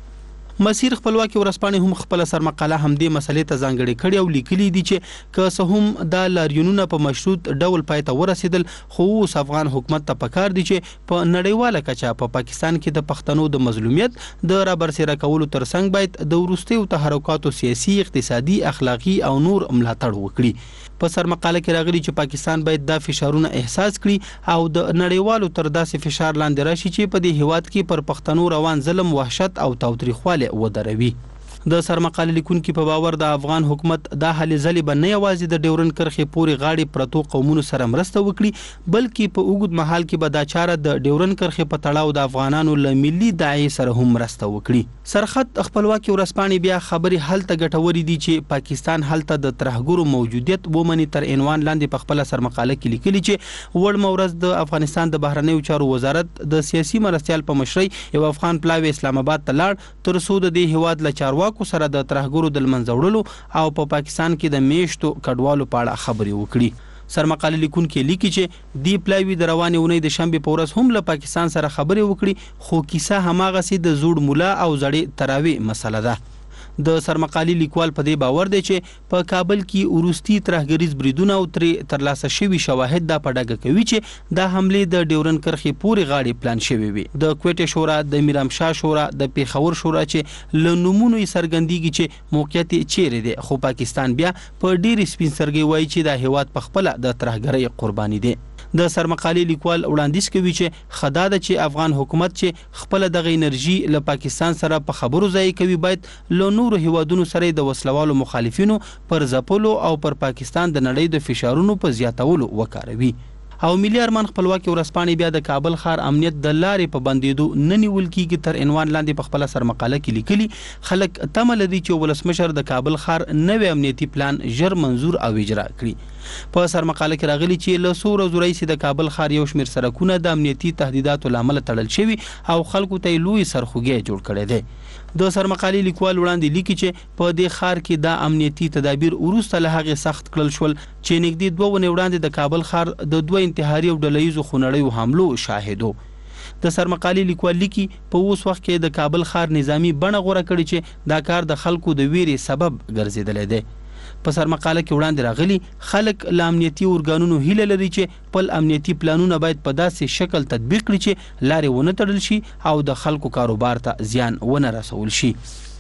مسیر خپلواکي ورځپاڼې هم خپل سرمقاله همدې مسلې ته ځانګړې کړې او لیکلي دي چې که څه هم دا لاریونونه په مشروط ډول پای ته ورسېدل، خو اوس افغان حکومت ته پکار دي چې په نړیواله کچه په پاکستان کې د پښتنو د مظلومیت د رابرسېره کولو ترڅنګ باید د وروستیو تحرکاتو سیاسي، اقتصادي، اخلاقي او نور ملاتړ وکړي. په سرمقاله کې راغلي چې پاکستان باید دا فشارونه احساس کړي او د نړیوالو تر داسې فشار لاندې راشي چې په دې هیواد کې پر پښتنو روان ظلم، وحشت او تاوتریخوالی ودروي. د سرمقاله لیکونکي په باور د افغان حکومت دا هلې ځلې به نه یوازې د ډیورن کرښې پورې غاړې پرتو قومونو سره مرسته وکړي، بلکې په اوږد مهال کې به دا چاره د ډیورن کرښې په تړاو د افغانانو له ملي داعیې سره هم مرسته وکړي. سرخط خپلواکي ورځپاڼې بیا خبرې هلته ګټورې دي چې پاکستان هلته د ترهګرو موجودیت ومني تر عنوان لاندې په خپل سرمقاله کې لیکلي چې وړمه ورځ د افغانستان د بهرنیو چارو وزارت د سیاسي مرستیال په مشرۍ یو افغان پلاوی اسلام آباد ته لاړ تر څو د دې هیواد له چارواکو سره د ترهګرو د منځه وړلو او په پاکستان کې د میشتو کډوالو په اړه خبرې وکړي. سرمقاله لیکونکي لیکي چې دی پلاوی د روانې اونۍ د شنبې په ورځ هم له پاکستان سره خبرې وکړي، خو کیسه هماغسې د زوړ مولا او زړې تراوی مسله ده. د سرمقالي لیکوال په دې باور دی چې په کابل کې وروستي ترهګریز بریدونه او ترلاسه شوي شواهد دا په ډاګه کوي چې دا حملې د ډیورن کرښې پورې غاړې پلان شوې وي. د کوټې شورا، د میرامشاه شورا، د پیښور شورا چې له نومونو یې څرګندېږي چې موقعیت یې چیرې دی، خو پاکستان بیا په ډېرې سپین سترګۍ وایي چې دا هیواد په خپله د ترهګرۍ قرباني دی. د سرمقالي لیکوال وړاندیز کوي چې خدا ده چې افغان حکومت چې خپل دغه انرژي له پاکستان سره په خبرو ځای کوي باید له نورو هیوادونو سره د وسلوالو مخالفینو پر ځپلو او پر پاکستان د نړۍ د فشارونو په زیاتولو وکاروي. او ملي ارمان خپلواکي ورځپاڼې بیا د کابل ښار امنیت د لارې په بندیدو نه نیول کیږي تر عنوان لاندې په خپل سرمقاله کې لیکلي خلک تمه لري چې ولسمشر د کابل ښار نوې امنیتي پلان ژر منظور او اجرا کړي. په سرمقاله کې راغلي چې له څو ورځو راهیسې د کابل ښار یو شمېر سړکونه د امنیتي تهدیداتو له امله تړل شوي او خلکو ته یې لوی سرخوږی جوړ کړی دی. د سرمقالې لیکوال وړاندې لیکي چې په دې ښار کې دا امنیتي تدابیر وروسته له هغې سخت کړل شول چې نږدې 2 ونې وړاندې د کابل ښار د 2 انتحاري او ډلهییزو خونړیو حملو شاهدو. د سرمقالې لیکوال لیکي په اوس وخت کې د کابل ښار نظامی بڼه غوره کړي چې دا کار د خلکو د ویرې سبب ګرځېدلی دی. په سرمقاله کې وړاندې راغلي خلک له امنیتي ارګانونو هیله لري چې خپل امنیتي پلانونه باید په داسې شکل تطبیق کړي چې لارې ونه تړل شي او د خلکو کاروبار ته زیان ونه رسول شي.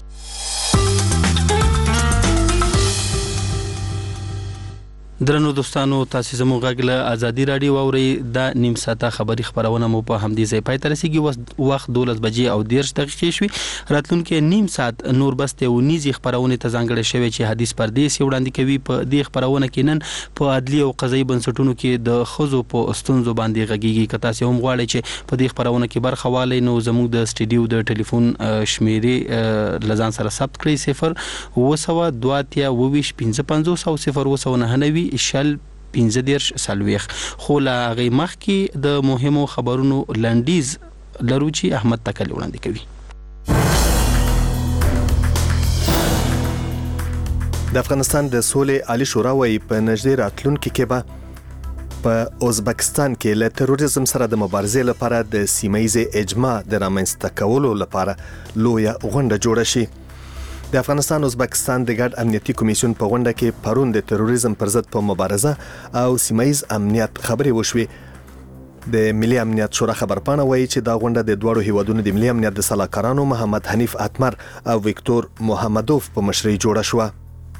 درنو دوستانو تاسو زموږ غږ له ازادي رادیو اورئ. د نیم ساعته خبری خبرونه مو په همدې ځای پای ته رسیږي. وخت 12 بجې او 13 دقیقې شوي. راتلونکي نیم ساعت نور بسته او نيزي خبرونه ته ځانګړې شوی چې حدیث پردیس وړاندې کوي. په دې خبرونه کې نن په عدلي او قضایي بنسټونو کې د خزو په استونزو باندې غږیږي. که تاسو هم غواړئ چې په دې خبرونه کې برخه والئ نو زموږ د سټډیو د ټلیفون شمیرې لزان سره ثبت کړئ 0 شل 15 سلويخ. خو لا غي مخ کې د مهمو خبرونو لنډیز لرو چې احمد تکل وړاندې کوي. د افغانستان د سولې عالی شورا وايي په نږدې راتلونکي کې به په ازبکستان کې له تروریزم سره د مبارزې لپاره د سیمه‌ییز اجماع د رامنځته کولو لپاره لویه غونډه جوړه شي. د افغانستان ازبکستان د ګډ امنیتي کمیسیون په غونډه کې پرون د تروریزم پر ضد په مبارزه او سیمه‌ییز امنیت خبرې وشوې. د ملي امنیت شورا خبرپاڼه وایي چې دا غونډه د دوړو هیوادونو د ملي امنیت د سلاکارانو محمد حنیف اتمر او وکتور محمدوف په مشرۍ جوړه شوه.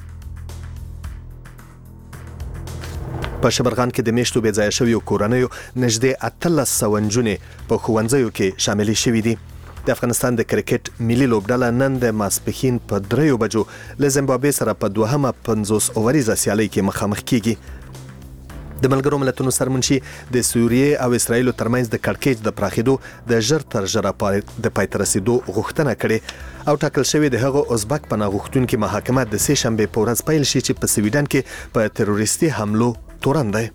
په شبرغان کې د میشتو بې ځایه شویو کورنیو نږدې 1300 نجونې په ښوونځیو کې شاملې شوې دي. د افغانستان د کرکټ ملي لوبډله نن د ماسپښین په 3 بجو له زیمبابوې سره په 50 اووریزه سیالۍ کې مخامخ کیږي. د ملګرو ملتونو سرمنشي د سوریې او اسرایل ترمنځ د کړکېچ د پراخېدو د ژر تر ژره د پای ته رسیدو غوښتنه کړې او ټاکل شوې د هغو ازبک پناه غوښتونکو محاکمه د سه شنبه په ورځ پیل شي چې په سویډن کې په تروریستي حملو تورن دی.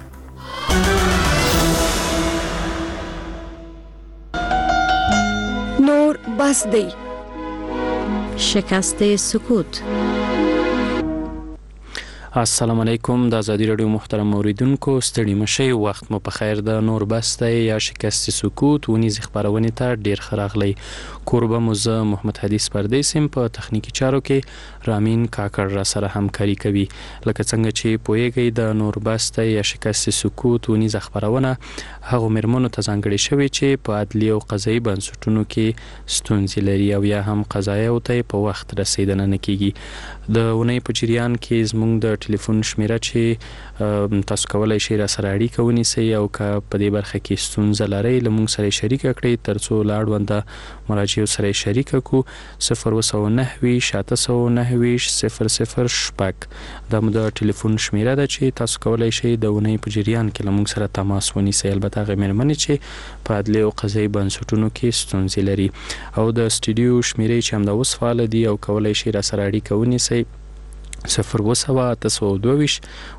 نور بس دی. شکست سکوت. السلام علیکم. د ازادي رادیو محترم اوریدونکو ستړي مشي وخت مو په خیر. د نور بسته یا شکست سکوت ونیز خبرونه ته ډیر خراغلی. کوربه موزه محمد حدیث پردیسم په تخنیکی چارو کې رامین کاکړ را سره همکاري کوي. لکه څنګه چې پویږي د نور بسته یا شکست سکوت ونیز خبرونه هغه مرمنو ته ځانګړي شوی چې په عدلي او قضایي بنسټونو کې ستونزې لري او یا هم قضایا او ته په وخت رسیدنه نه کیږي. د ونې په جریان کې زموږ د ټلیفون شمیره چې تاسو کولای شئ را سره اړیکه ونیسئ او که په دې برخه کې ستونزه لرئ له موږ سره شریک کړئ ترڅو لاړونده مراجعو سره شریک کو 029 00 شپږ دا مو د ټلیفون شمیره ده چې تاسو کولای شئ د ونې په جریان کې له موږ سره تماس ونیسئ. البته هغه مېرمنې چې په عدلي او قضایي بنسټونو کې ستونزې لري او د سټډیو شمیرې چې همدا اوس فعال دي او کولای شئ را سره اړیکه ونیسئ 0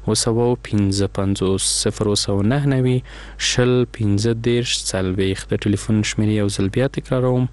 د ټلیفون شمیرې یو ځل بیا تکراروم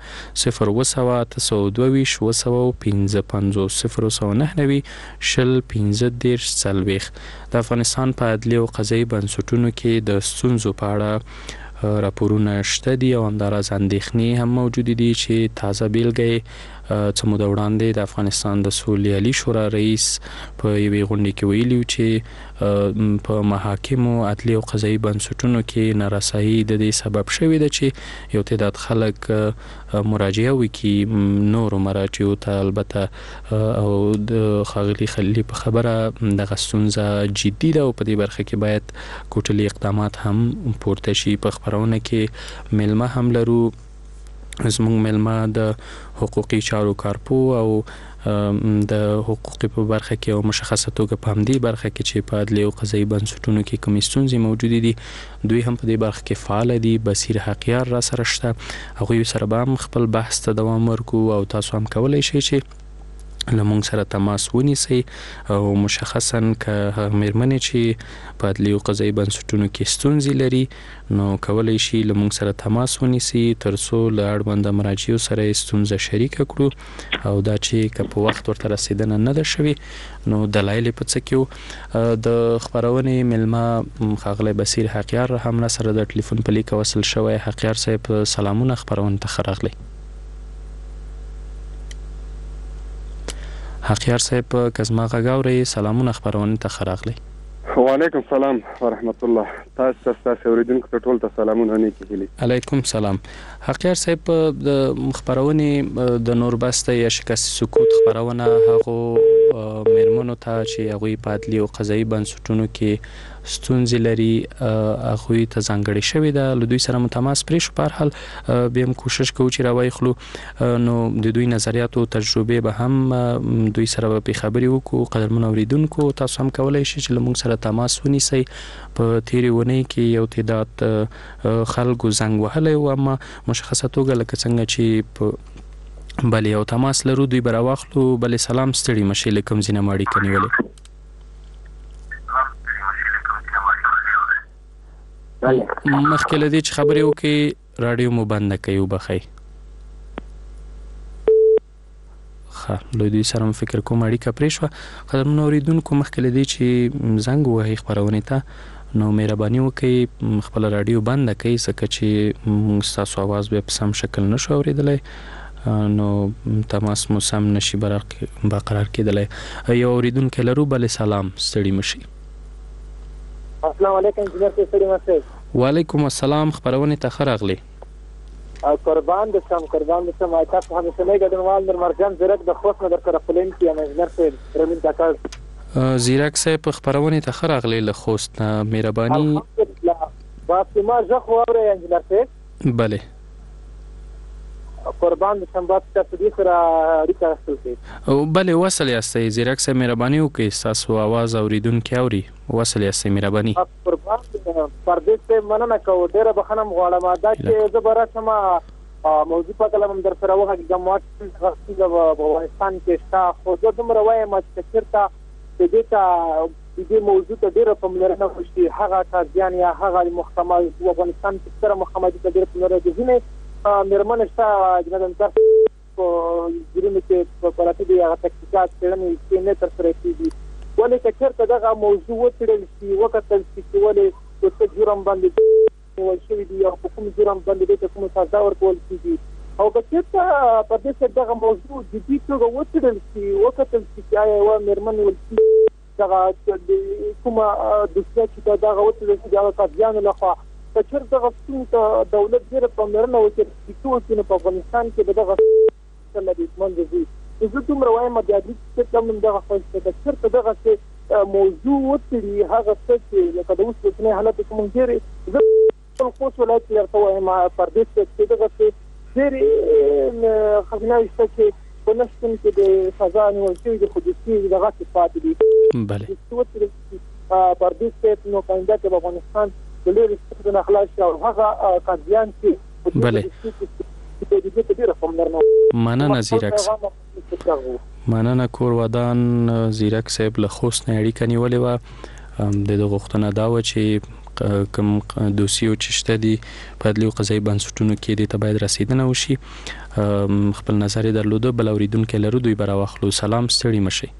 0 د افغانستان په عدلي او قضایي بنسټونو کې د ستونزو په اړه راپورونه شته دي او همداراز اندېښنې هم موجود دي چې تازه بیلګې څه موده وړاندې د افغانستان د سولې عالی شورا رئیس په یوې غونډه کې ویلي چې په محاکمو عدلي او قضایي بنسټونو کې نارسایي د دې سبب شوی ده چې یو تعداد خلک مراجعه وکړي نورو مراجعو ته. البته او د ښاغلي خلیلي په خبره دغه ستونزه جدي ده او په دې برخه کې باید کوټلي اقدامات هم پورته شي. په خبرونه کې ملمه هم لرو زموږ ملما د حقوقي چارو کارپو او د حقوقي په برخه کې او مشخصه توګه په همدې برخه کې چې په عدلي او قضایي بنسټونو کې کومې ستونزې موجودې دي دوی هم په دې برخه کې فعال دي. بصیر حقیار را سره شته، هغوی سره به هم خپل بحث ته دوام ورکړو او تاسو هم کولی شئ چې له موږ سره تماس ونیسئ او مشخصا که مېرمنې چې په عدلي او قضایي بنسټونو کې ستونزې لري نو کولی شي له موږ سره تماس ونیسي تر څو له اړونده مراجعو سره یې ستونزه شریکه کړو او دا چې که په وخت ورته رسیدنه نه ده شوې نو دلایل یې په څه کې وو. د خپرونې مېلمه ښاغلی بصیر حقیار هم را سره د ټلیفون په لیکه وصل شوی. حقیار صاحب سلامونه، خپرونې ته ښه راغلی. حقیار صاحب که زما غږ اورئ سلامونه، خپرونې ته ښه راغلی. وعلیکم السلام ورحمت الله. تاسو اوریدونکو ته ټول ته سلامونه نیکی هیلي. علیکم سلام. حقیار صاحب د خپرونې د نوربسته یا شکست سکوت خپرونه هغو مېرمنو ته چې هغوی په عدلي او قضایي بنسټونو کې ستونزې لري هغوی ته ځانګړې شوې ده، له دوی سره مو تماس پرې شو. په هر حال بیا هم کوشش کوو چې راوایخلو نو د دوی نظریات او تجربې به هم دوی سره به پې خبرې وکړو. قدرمنو اوریدونکو تاسو هم کولی شئ چې له موږ سره تماس ونیسئ. په تیرې اونۍ کې یو تعداد خلکو زنګ وهلی و، اما مشخصه توګه لکه څنګه چې په بلې یو تماس لرو دوی به راواخلو. بلې سلام، ستړي مشئ، له کوم ځای نه مو اړیکه نیولې؟ مخکې له دې چې خبرې وکړئ راډیو مو بنده کړئ وبخئ. ښه، له دوی سره هم فکر کوم اړیکه پرې شوه. قدرمنو اوریدونکو مخکې له دې چې زنګ ووهئ خپرونې ته نو مهرباني وکړئ خپله راډیو بنده کړئ ځکه چې ستاسو اواز بیا په سم شکل نشو اورېدلی نو تماس مو سم نشي برقرار کېدلی. یو اوریدونکی لرو. بلې سلام، ستړي مشئ. السلام علیکم انجینر صاحب، ستړي مشئ. وعلیکم السلام، خپرونې ته ښه راغلی. قربان دشم تاسو همیشنی ګډونوال نورمرجان زیرک د خوست نه در سره فلم کې یم. انجینر صاحب رمین کاکړ زیرک صاحب خپرونې ته ښه راغلی له خوست نه. مهرباني ما زخ واورئ انجینر صاحب. بلې قربان دشم تاسو دې سره اړیکه راستل کړئ. بلې وصل یاستئ زیرک صاحب، مهرباني وکړئ ستاسو اواز اوریدونکي اوري. وصل یاستئ، مهرباني. قربان پردیس صاحب مننه کوم، ډېره بخښنه غواړم دا چې زه به راشم موضوع په کلام هم در سره وغږېږم. په افغانستان کې شته خو زه دومره وایم چې چېرته د دې موضوع ته ډېره پاملرنه وشي. هغه قاضیان یا هغه محکمه په افغانستان کې ستره محکمه دي ته ډېره پاملرنه کوي. ځینې مېرمنې شته جناب په جرمو کې په پراته دي هغه تحقیقات څېړنې چې نه ترسره کېږي. ولې که چېرته دغه موضوع وڅېړل شي وکتل شي چې ولې په څه جرم باندې نیول شوي دي او په کوم جرم باندې دې ته کومه سزا ورکول کېږي او که چېرته په دې کې دغه موضوع جدي توګه وڅېړل شي وکتل شي چې آیا یوه مېرمن نیول شي دغه کومه دوسیه چې دغه وڅېړل شي د هغه قاضیانو لخوا که چېرته دغه ستونزې ته دولت ډېره پاملرنه وکړي چې په افغانستان کې به دغه منځ ځي. زه دومره وایم د عدلي سیستم هم دغه خوښ دی. که چېرته دغسې موضوع وڅېړي هغه څه چې لکه د اوس اوسنی حالت کې موږ ډېرې زه خپل خوست ولایت کې درته وایم پردیس کې دغسې ډېرې ښځیناوې شته چې په نه شتون کې د سزا نیول شوي دي خو دوسیې دغسې پاتې دي. بلې پردیس صاحب نو که آینده کې په افغانستان د لرې ستونزو نه خلاص شي او هغه قاضیان چې مننه زیرک صاحب، مننه کور ودان زیرک صاحب له خوست نه اړیکه نیولې وه. د دغه غوښتنه دا وه چې کوم دوسیو چې شته دي په عدلي او قضایي بنسټونو کې دې ته باید رسیدنه وشي. خپل نظر یې درلوده. بل اوریدونکی لرو، دوی به راواخلو. سلام، ستړي مشئ.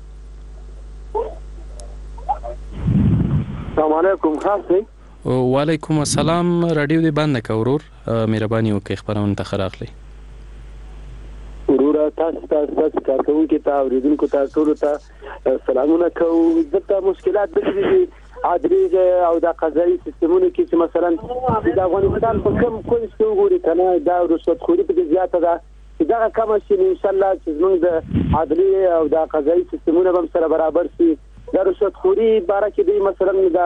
السلام علیکم. خاص وعلیکم السلام. راډیو دې بنده که ورور، مهرباني وکړئ خپرونې ته ښه راغلی. وروره تاسو کارکوونکو ته اوریدونکو ته ټولو ته سلامونه کوو. دلته مشکلات دغه دي عدلي او د قضایي سیستمونو کې چې مثلا د افغانستان په کوم څه وګوري کنه دا رشوتخوري په زیاته ده چې دا کوم شي ان شاء الله چې زموږ د عدلي او د قضایي سیستمونو هم سره برابر شي. دا رشوتخوري باره کې دی مثلا دا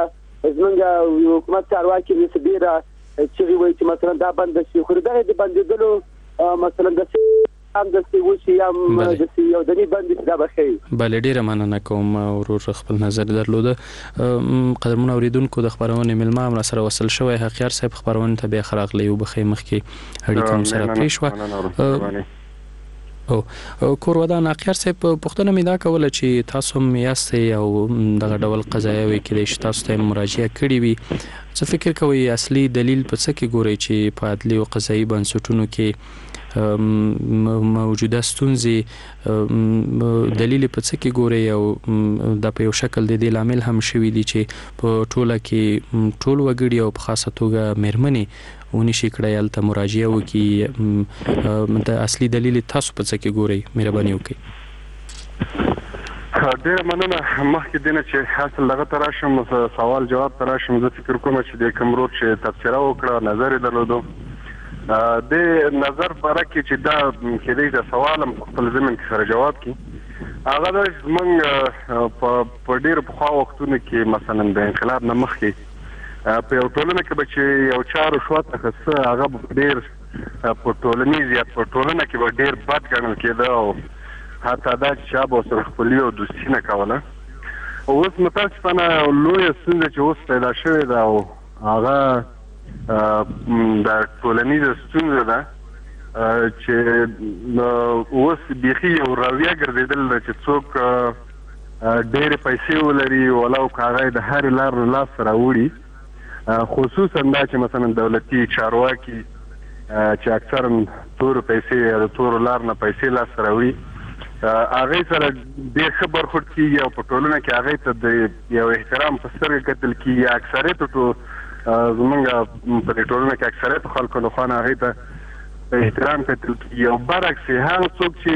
زمونږ حکومت چارواکي دې ډېره چې وایي چې مثلا دا بند شي خو دا د بندېدلو مثلا د هم د سیوسی هم د یو دني باندې دا بخي بل ډیره مننه کوم ورور خپل نظر درلوده. قدرمن اوریدونکو د خبرونه ملما امر سره وصل شوی حقیقت صاحب خبرونه ته به خراغ لیو بخي مخکي اړیکه سره پېښه او کور ودان اخر صاحب پښتنه مې دا کوله چې تاسو هم یاستئ او دغه ډول قضایا وی کې د تاسو ته مراجعه کړې وي. څه فکر کوئ اصلي دلیل په څه کې ګورئ چې په عدلي او قضایي بنسټونو کې موجوده ستونزې دلیل په څه کې ګوري او د په یو شکل د دې لامل هم شوی دی چې په ټوله کې ټول وګړي او په خاصه توګه مېرمنې ونشي کړای الته مراجعه وکړي. د اصلي دلیل تاسو په څه کې ګوري مهرباني وکړئ. ډېر مننه. مخکې دینه چې حاصل دغه تراشم سوال جواب تراشم زه فکر کوم چې د کومرو چې تفسیر وکړه نظر درلودو د نظر برکه چې دا کېدای د سوالم خپل زمين کې سره جواب کی هغه د موږ په ډېر په وختونو کې مثلا د انقلاب نه مخکې په یو ټولنه کې به چې یو چارو شوت خاصه هغه ډېر په ټولنیز یا په ټولنه کې به ډېر بد ګڼل کېده او حتی دا چې شاب سره خپل یو دوستي نه کوله. اوس متاسفانه لوی ستونزه چې اوس پیدا شوې ده او هغه د ټولنیز ستونزه ده چې اوس بيخي یو راویه ګرځیدل چې څوک ډېر پیسې ولري ولو کاغه د هر لار لاس راوړي خصوصا دا چې مثلا دولتي چارواکي چې اکثرا تور پیسې یا تور لار نه پیسې لاس راوړي هغه سره د خبر خود کیږي او په ټولنه کې هغه ته د یو احترام په سترګه کتل کیږي. اکثریت زمونږ په ټولنه کې اکثریت خلکو له خوا هغه ته احترام کتل کیږي او برعکس هغه څوک چې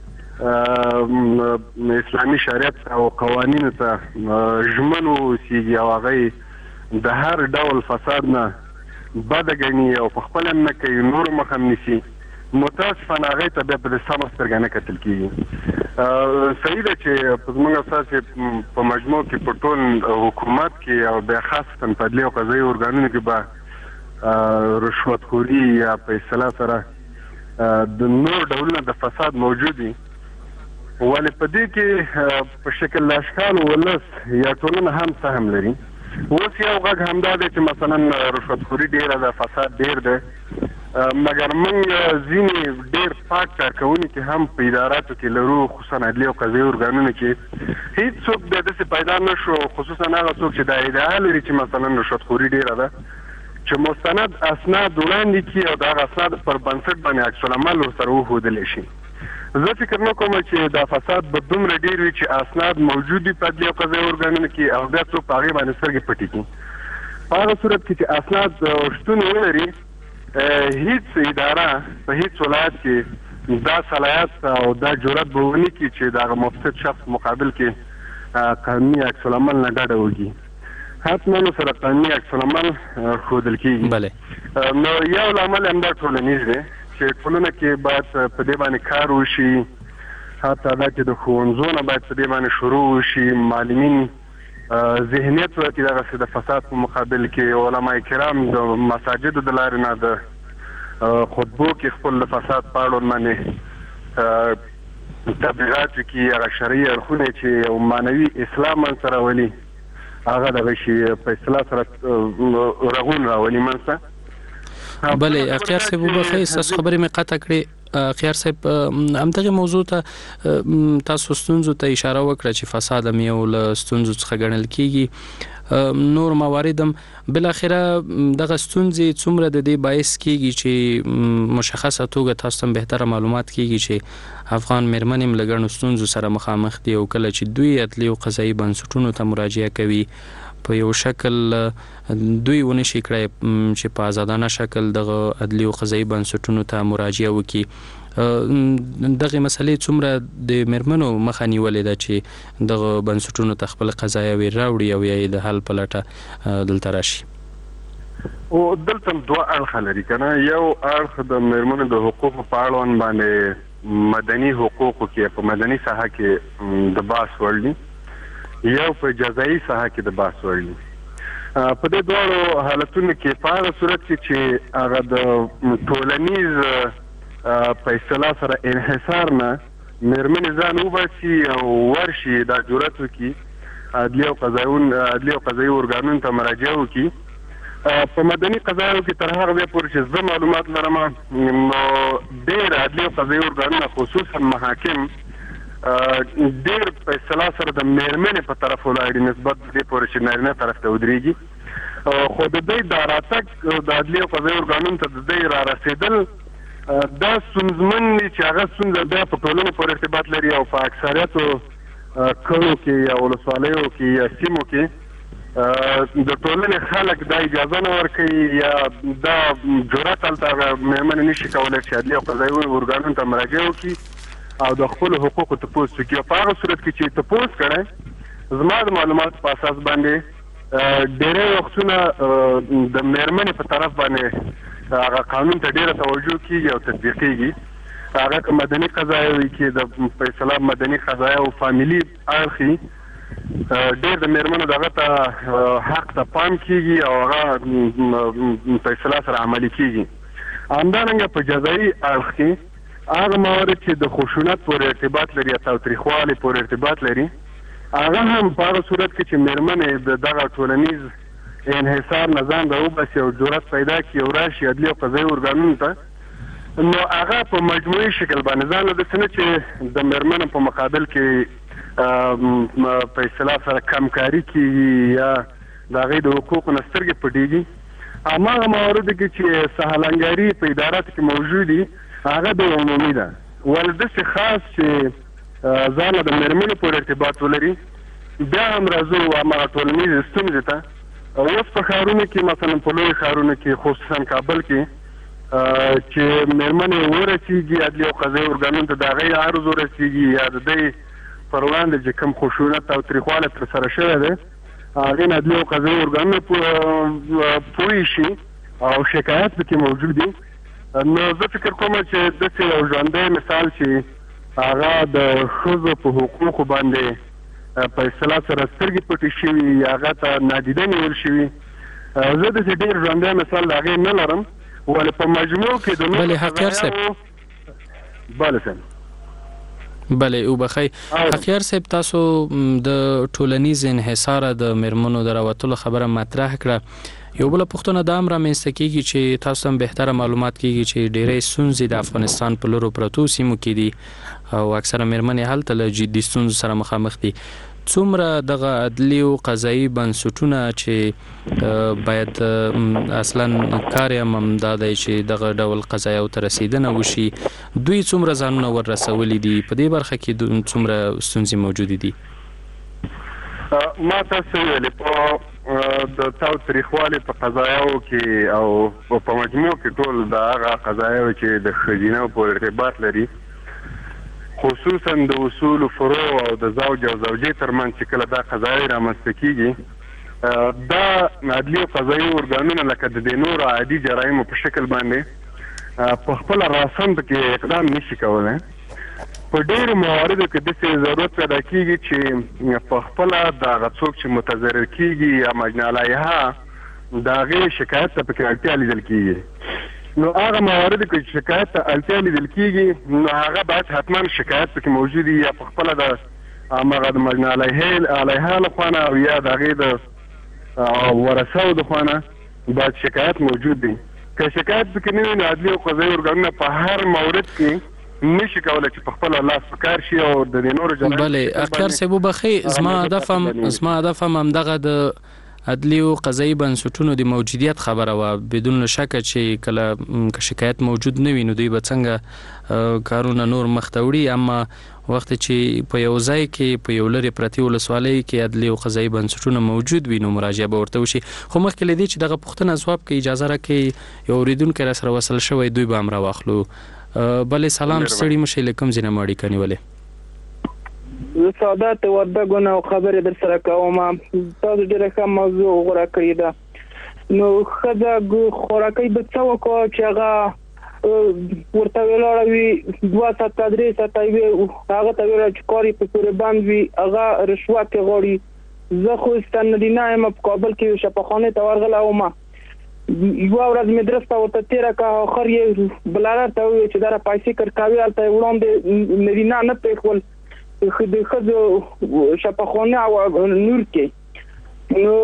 اسلامي شریعت او قوانینو ته ژمن اوسېږي او هغه د هر ډول فساد نه بد ګڼي او په خپل نه کوي نور مخه نیسي متاسفانه هغه ته به په سم سترګه نه کتل کیږي. صحیح ده چې په موږ اساسي په مجموع کې په ټول حکومت کې او به خاصه په عدلي او قضایي ارګانونو کې به رشوت خوري یا په اصطلاح سره د نور ډولونو د فساد موجود دي ولې په دې کې په شکل لاشکال ولس یا ټولنه هم سهم لري. اوس یو غږ همدا دی چې مثلا رشوت خوري ډیره ده فساد ډیر ده مګر موږ ځینې ډېر پاک کارکوونکي هم په اداراتو کې لرو خصوصا عدلي او قضایي ارګانونو کې هیڅوک داسې پیدا نه شو خصوصا هغه څوک چې دا ادعا لري چې مثلا رشوتخوري ډېره ده چې مستند اسناد وړاندې کړي او دا اسناد پر بنسټ باندې عکس العمل ورسره وښودلی شي. زه فکر نه کوم چې دا فساد به دومره ډېر وي چې اسناد موجود دي په عدلي او قضایي ارګانونو کې او بیا څوک په هغې باندې سترګې پټې کړي. په هغه صورت کې چې اسناد شتون ولري هیڅ اداره په هیڅ ولایت کې دا صلاحیت او دا جرأت به ونه کړي چې دا مفسد شخص مقابل کې قانوني عکس العمل نه ډډه وکړي. حتما سره قانوني عکس العمل ښودل کېږي. نو یو لامل همدا ټولنیز دی چې ټولنه کې باید په دې باندې کار وشي حتی دا چې د ښوونځو نه باید په دې باندې شروع وشي معلمین ذهنیت ورکړي دغسې د فساد په مقابل کې علما کرام د مساجدو د لارې نه د خطبو کې خپل د فساد په اړوند باندې تبلیغات وکړي هغه شرعي اړخونه چې یو معنوي اسلام منځته راولي هغه دغه شي په اصطلاح سره رغون راولي منځته. بله اخیار صاحب وبخښئ ستاسو خبرې مې قطع کړې. خيار صاحب همدغه موضوع ته تاسو ستونزو ته اشاره وکړه چې فساد هم یو له ستونزو څخه ګڼل کیږي. نور موارد هم بل اخره دغه ستونزې څومره د دې باعث کیږي چې مشخصه توګه تاسو ته بهتره معلومات کیږي چې افغان مېرمنې هم له ګڼو ستونزو سره مخامخ دي او کله چې دوی عدلي او قضایي بنسټونو ته مراجعه کوي په یو شکل دوی ونشي کړای چې په آزادانه شکل دغه عدلي او قضایي بنسټونو ته مراجعه وکړي. دغه مسلې څومره د مېرمنو مخه نیولې ده چې دغه بنسټونو ته خپل قضایاوي راوړي او یا د حل په لټه دلته راشي. او دلته دوه اړخ لري کنه. یو اړخ د مېرمنو د حقوقو په اړوند باندې مدني حقوقو کې په مدني ساحه کې د باس وړ دي یو په جزایي ساحه کې د باس وړ دي. په دې دوه حالتونو کې په هغه صورت کې چې هغه د ټولنیز په اصطلاح سره انحصار نه مېرمنې ځان وباسي او ورشي دا جرأت وکړي عدلي او قضایي ارګانونو ته مراجعه وکړي. په مدني قضایو کې تر هغه بیا پورې چې زه معلومات لرم نو ډېر عدلي او قضایي ارګانونه خصوصا محاکم ډېر په اصطلاح سره د مېرمنې په طرف ولاړ نسبت دې پورې چې نارینه طرف ته ودرېږي. خو د دوی دا راتګ د عدلي او قضایي ارګانونو ته د دوی را رسېدل دا ستونزمن دي چې هغه ستونزه بیا په ټولنې پورې ارتباط لري او په اکثریتو کلو کې یا ولسوالیو کې یا سیمو کې د ټولنې خلک دا اجازه نه ورکوي یا دا جرأت هلته مېرمنې نشي کولی چې عدلي او قضایي ارګانونو ته مراجعه وکړي او د خپلو حقوقو تپوس وکړي. په هغه صورت کې چې تپوس کړی زما د معلوماتو په اساس باندې ډېری وختونه د مېرمنې په طرف باندې هغه قانون ته ډېره توجه کېږي او تطبیقېږي. هغه که مدني قضایه وي کې د په اصطلاح مدني قضایه او فامیلي اړخ ډېر د مېرمنو دغه ته حق ته پام کېږي او هغه په اصطلاح سره عملي کېږي. همدارنګه په جزایي اړخ کې هغه موارد چې د خشونت پورې ارتباط لري یا تاوتریخوالي پورې ارتباط لري هغه هم په هغه صورت کې چې مېرمنې د دغه ټولنیز انحصار نه ځان راوباسي او جرأت پیدا کړي او راشي عدلي او قضایي ارګانونو ته نو هغه په مجموعي شکل باندې ځان له داسې نه چې د مېرمنو په مقابل کې په اصطلاح سره کمکاري کېږي یا د هغې د حقوقو نه سترګې پټېږي. هماغه مواردو کې چې سهلنګاري په اداراتو کې موجود دي هغه د عمومي ده ولې داسې خاص چې ځان د مېرمنو پورې ارتباط ولري بیا هم راځو هماغه ټولنیزې ستونزې ته اوس په ښارونو کې مثلا په لویو ښارونو کې خصوصا کابل کې چې مېرمنې ورسېږي عدلي او قضایي ارګانونو ته د هغې عرض ورسېږي یا د دوی پر وړاندې چې کوم خشونت او تریخوالی ترسره شوی دی هغې نه عدلي او قضایي ارګانونه پوه شي او شکایت پکې موجود دي. نو زه فکر کوم چې داسې یو ژوندی مثال چې هغه د ښځو په حقوقو باندې په اصطلاح سره سترګې پټې شوي یا هغه ته نادیده نیول شوي زه داسې ډېر ژوندی مثال د هغې نه لرم ولې په مجموع کې د بلې حقیار صاحب بله صاحب بلې وبخئ حقیار صاحب تاسو د ټولنیز انحصار د مېرمنو د راوتلو خبره مطرح کړه یو بله پوښتنه دا هم رامنځته کېږي چې تاسو هم بهتره معلومات کېږي چې ډېری ستونزې د افغانستان په لرو پرتو سیمو کې دي او اکثره مېرمنې هلته له جدي ستونزو سره مخامخ دي. څومره دغه عدلي او قضایي بنسټونه چې باید اصلا کار یې هم دا دی چې دغه ډول قضایاو ته رسیدنه وشي دوی څومره ځانونه ور رسولي دي په دې برخه کې څومره ستونزې موجودې دي؟ ما تاسو ویلې په د تاوتریخوالي په قضایاو کې او په مجموع کې ټول د هغه قضایاو چې د ښځینه پورې ارتباط لري خصوصا د اصول فروع او د زوج او زوجې ترمنځ چې کله دا قضایي رامنځته کېږي دا عدلي او قضایي ارګانونه لکه د دې نورو عادي جرایمو په شکل باندې په خپله راسم پکې اقدام نشي کولی. په ډېرو مواردو کې داسې ضرورت پیدا کېږي چې په خپله د هغه څوک چې متضرر کېږي یا مجني علیها د هغې شکایت ته پکې اړتیا لیدل کېږي. نو هغه مواردو کې چې شکایت ته اړتیا لیدل کېږي نو هغه باید حتما شکایت پکې موجود وي یا په خپله د همغه د مجني علیها له خوا نه او یا د هغې د ورثو د خوا نه باید شکایت موجود دی. که شکایت پکې نه وي نو عدلي او قضایي ارګانونه په هر مورد کې نشي کولی چې په خپله لاس په کار شي او د دې نورو جرایمو بلې اختیار صاحب وبخئ زما هدف هم همدغه د عدلي او قضایي بنسټونو د موجودیت خبره وه بدون شکه چې کله که شکایت موجود نه وي نو دوی به څنګه کارونه نور مخ ته وړي اما وخت چې په یو ځای کې په یو لرې پرتې ولسوالۍ کې عدلي او قضایي بنسټونه موجود وي نو مراجعه به ورته وشي. خو مخکې له دې چې دغه پوښتنه ځواب کوي اجازه راکړئ یو اورېدونکی راسره وصل شوی دوی به هم راواخلو. بلې سلام ستړي مه شئ له کوم ځای نه مو اړیکه نیولې؟ زه سعادت وردګونه او خبرې در سره کوم. تاسو ډېره ښه موضوع غوره کړې ده. نو ښځه خوراکۍ به څه وکړو چې هغه ورته ولاړه وي 2 ساعته 3 ساعته وي هغه ته ویله چې کار یې په پورې بند وي هغه رشوت یې غواړي. زه خو ستنرینه یم په کابل کې شفاخانې ته ورغلی وم یو ورځ مې درسته ورته تیره کړه اخر یې بلاره ته وویل چې دا را پیسې کړکاوي هلته یې وړاندې نارینه نه پرېښول د ښځو شفاخانه او نور کې نو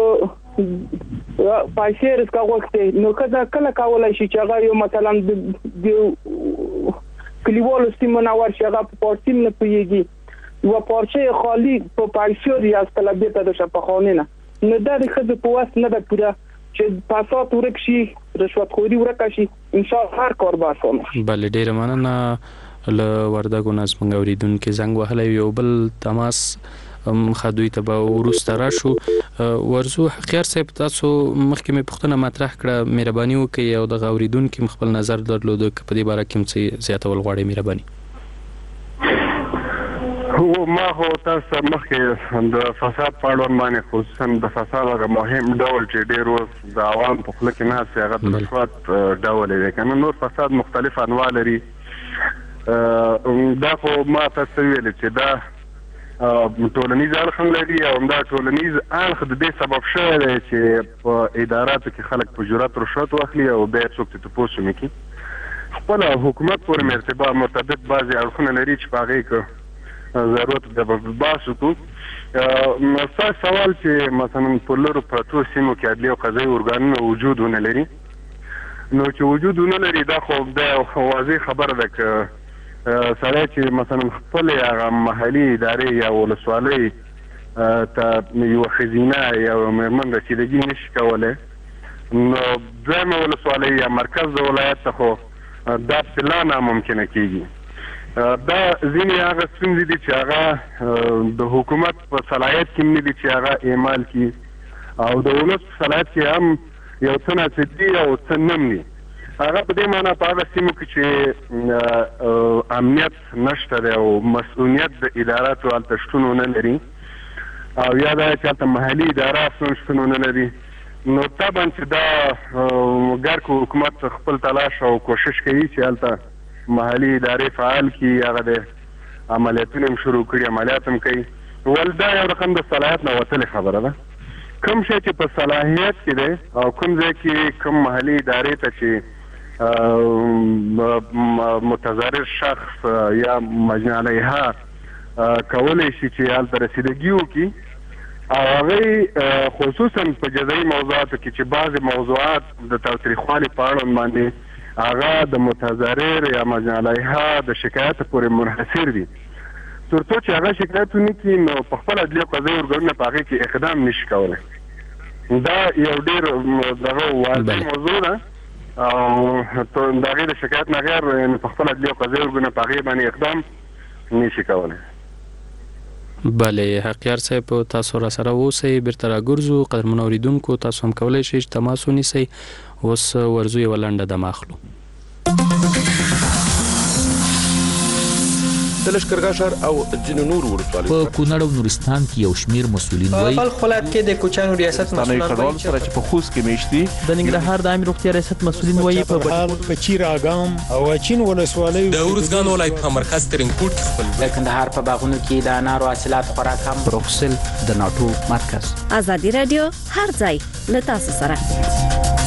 پیسې رسکه غوښتې نو ښځه کله کولی شي چې هغه یو مثلا د کلیوالو سیمو نه ورشي هغه په پارسي نه پوهېږي یوه پارچه خالي په پیسو ریاستله بېرته د شفاخانې نه نو دا د ښځو په وس نه ده پوره چې پاسات ورک شي رشوتخوري ورکه شي انشاءالله هر کار به اسانه شي. بله ډېره مننه له وردګو نه زموږ اورېدونکي زنګ وهلی یو بل تماس خدوی ته به وروسته راشو. ورزو حقیار صاحب تاسو مخکې مې پوښتنه مطرح کړه مهرباني وکړئ او دغه اورېدونکي خپل نظر درلوده که په دې باره کې هم څه زیاتول غواړئ مهرباني. ما خو تاسو مخکې د فساد په اړه باندې خصوصا د فساد هغه مهم ډول چې ډېر اوس د عوام په خوله کې ناست هغه د رشوت ډول دی که نه نور فساد مختلف انواع لري. دا خو ما تاسو ویلي چې دا ټولنیز اړخ هم لري او همدا ټولنیز اړخ د دې سبب شوی دی چې په اداراتو کې خلک په جرات رشوت واخلي او بیا څوک ته تپوس ونه کړي. خپل حکومت پورې مرتبه مرتبط بعضې اړخونه لري چې په هغې کې ضرورت د باسو کو ستاسو سوال چې مثلا په لرو پرتو سیمو کې عدلي او قضایي ارګانونه وجود ونه لري نو چې وجود ونه لري دا خو د واضح خبره ده که سړی چې مثلا خپل هغه محلي ادارې یا ولسوالۍ ته یوه ښځینه یا مېرمن رسیدګي نشي کولی نو دویمه ولسوالۍ یا مرکز د ولایت ته خو دا لا ناممکنه کېږي. دا ځینې هغه ستونزې دي چې هغه د حکومت په صلاحیت کې نه دي چې هغه اعمال کړي او د ولس په صلاحیت کې هم یو څه ناڅه دي او څه نه دي. هغه په دې معنا په هغه سیمو کې چې امنیت نشته دی او مسؤلیت د اداراتو هلته شتون ونه لري او یا دا چې هلته محلي اداره اصلا شتون ونه لري نو طبعا چې دا ګرک حکومت خپل تلاش او کوشش کوي چې هلته محلي ادارې فعال کی هغه د عملیاتونه هم شروع کړي عملیات هم کوي ول دا یو رقم د صلاحیت نه وتلې خبره ده. کوم شی چې په صلاحیت کې دی او کوم ځای کې کوم محلي ادارې ته چې متضرر شخص یا مجني علیها کولی شي چې هلته رسیدګي وکړي او هغوی خصوصا په جزایي موضوعاتو کې چې بعضې موضوعات د تاوتریخوالي په اړه باندې هغه د متضرر یا مجني علیها د شکایت پورې منحصر دي تر څو چې هغه شکایت ونه کړي نو په خپل عدلي او قضایي ارګانونه په هغې کې اقدام نشي کولی. دا یو ډېر دغه واضح موضوع ده او د هغې د شکایت نه غیر په خپل عدلي او قضایي ارګانونه په هغې باندې اقدام نشي کولی. بله حقیار صاحب تاسو را سره اوسئ بیرته راګرځو قدرمنو اورېدونکو تاسو هم کولی شئ چې تماس ونیسئ. اوس ورزو یوه لنډه دمه اخلو. د لښکرګاه ښار او ځینو نورو ولسوالیو په کونړ او نورستان کې یو شمیر مسؤلین وایي په خپلات کې د کوچانو ریاست مسؤلان وایي چې په خوست کې میشتي د ننګرهار د عامه روغتیا ریاست مسؤلین وایي په چیر اګام او چین ولسوالیو د ورزګان ولایت په مرکز ترینکوټ کې خپل د کندهار په باغونو کې د انارو حاصلات خوراک هم بروکسل د ناټو مرکز. ازادي رادیو هر ځای له تاسو سره.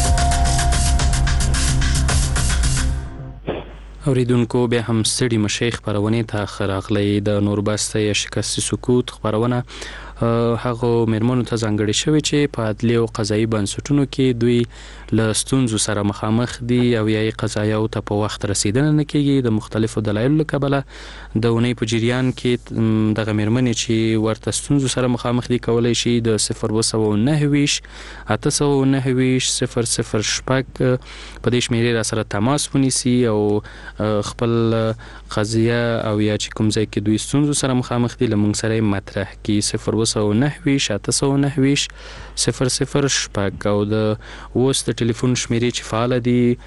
اوریدونکو بیا هم ستړي مشي خبرونه ته خراغلی د نوربسته یا شکست سکوت خبرونه هغه مرمنو ته ځانګړي شوی چې په عدلي او قضایي بنسټونو کې دوی له ستونزو سره مخامخ دي او یا قضایاو ته په وخت رسیدنه نه کیږي د مختلفو دلایلو له کبله د اونۍ په جریان کې دغه مرمنې چې ورته ستونزو سره مخامخ دي کولای شي د 029 829 006 په دې شمیرې را سره تماس ونیسي او خپل قضیه او یا چې کوم ځای کې دوی ستونزو سره مخامخ دي لمونږ سره مطرح کی 029 829 006 او د اوس د ټلیفون شمیرې چې فعال دي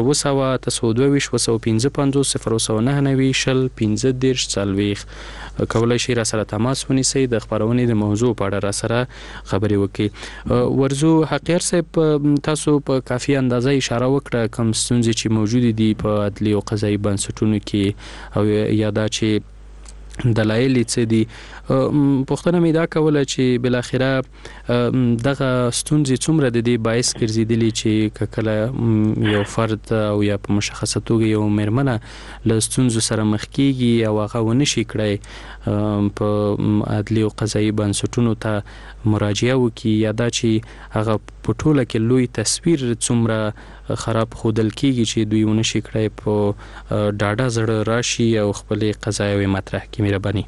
022 کولای شي را سره تماس ونیسي د خبرونې د موضوع په اړه را سره خبرې وکړي. ورزو حقیار صاحب تاسو په کافي اندازه اشاره وکړه کوم ستونزې چې موجود دي په عدلي او قضایي بنسټونو کې او یا دا چې دلایل څه دي. پوښتنه مې دا کوله چې بل اخره دغه ستونزې څومره د دې باعث ګرځېدلې چې کله یو فرد او یا په مشخصه توګه یو میرمنه له ستونزو سره مخ کیږي او هغه ونشي کړی په عدلي او قضایي بنسټونو ته مراجعه وکړي، یا دا چې هغه په ټوله کې لوی تصویر څومره خراب ښودل کیږي چې دوی ونشي کړی په ډاډه زړه راشي او خپلې قضایاوې مطرح کړي. مهرباني.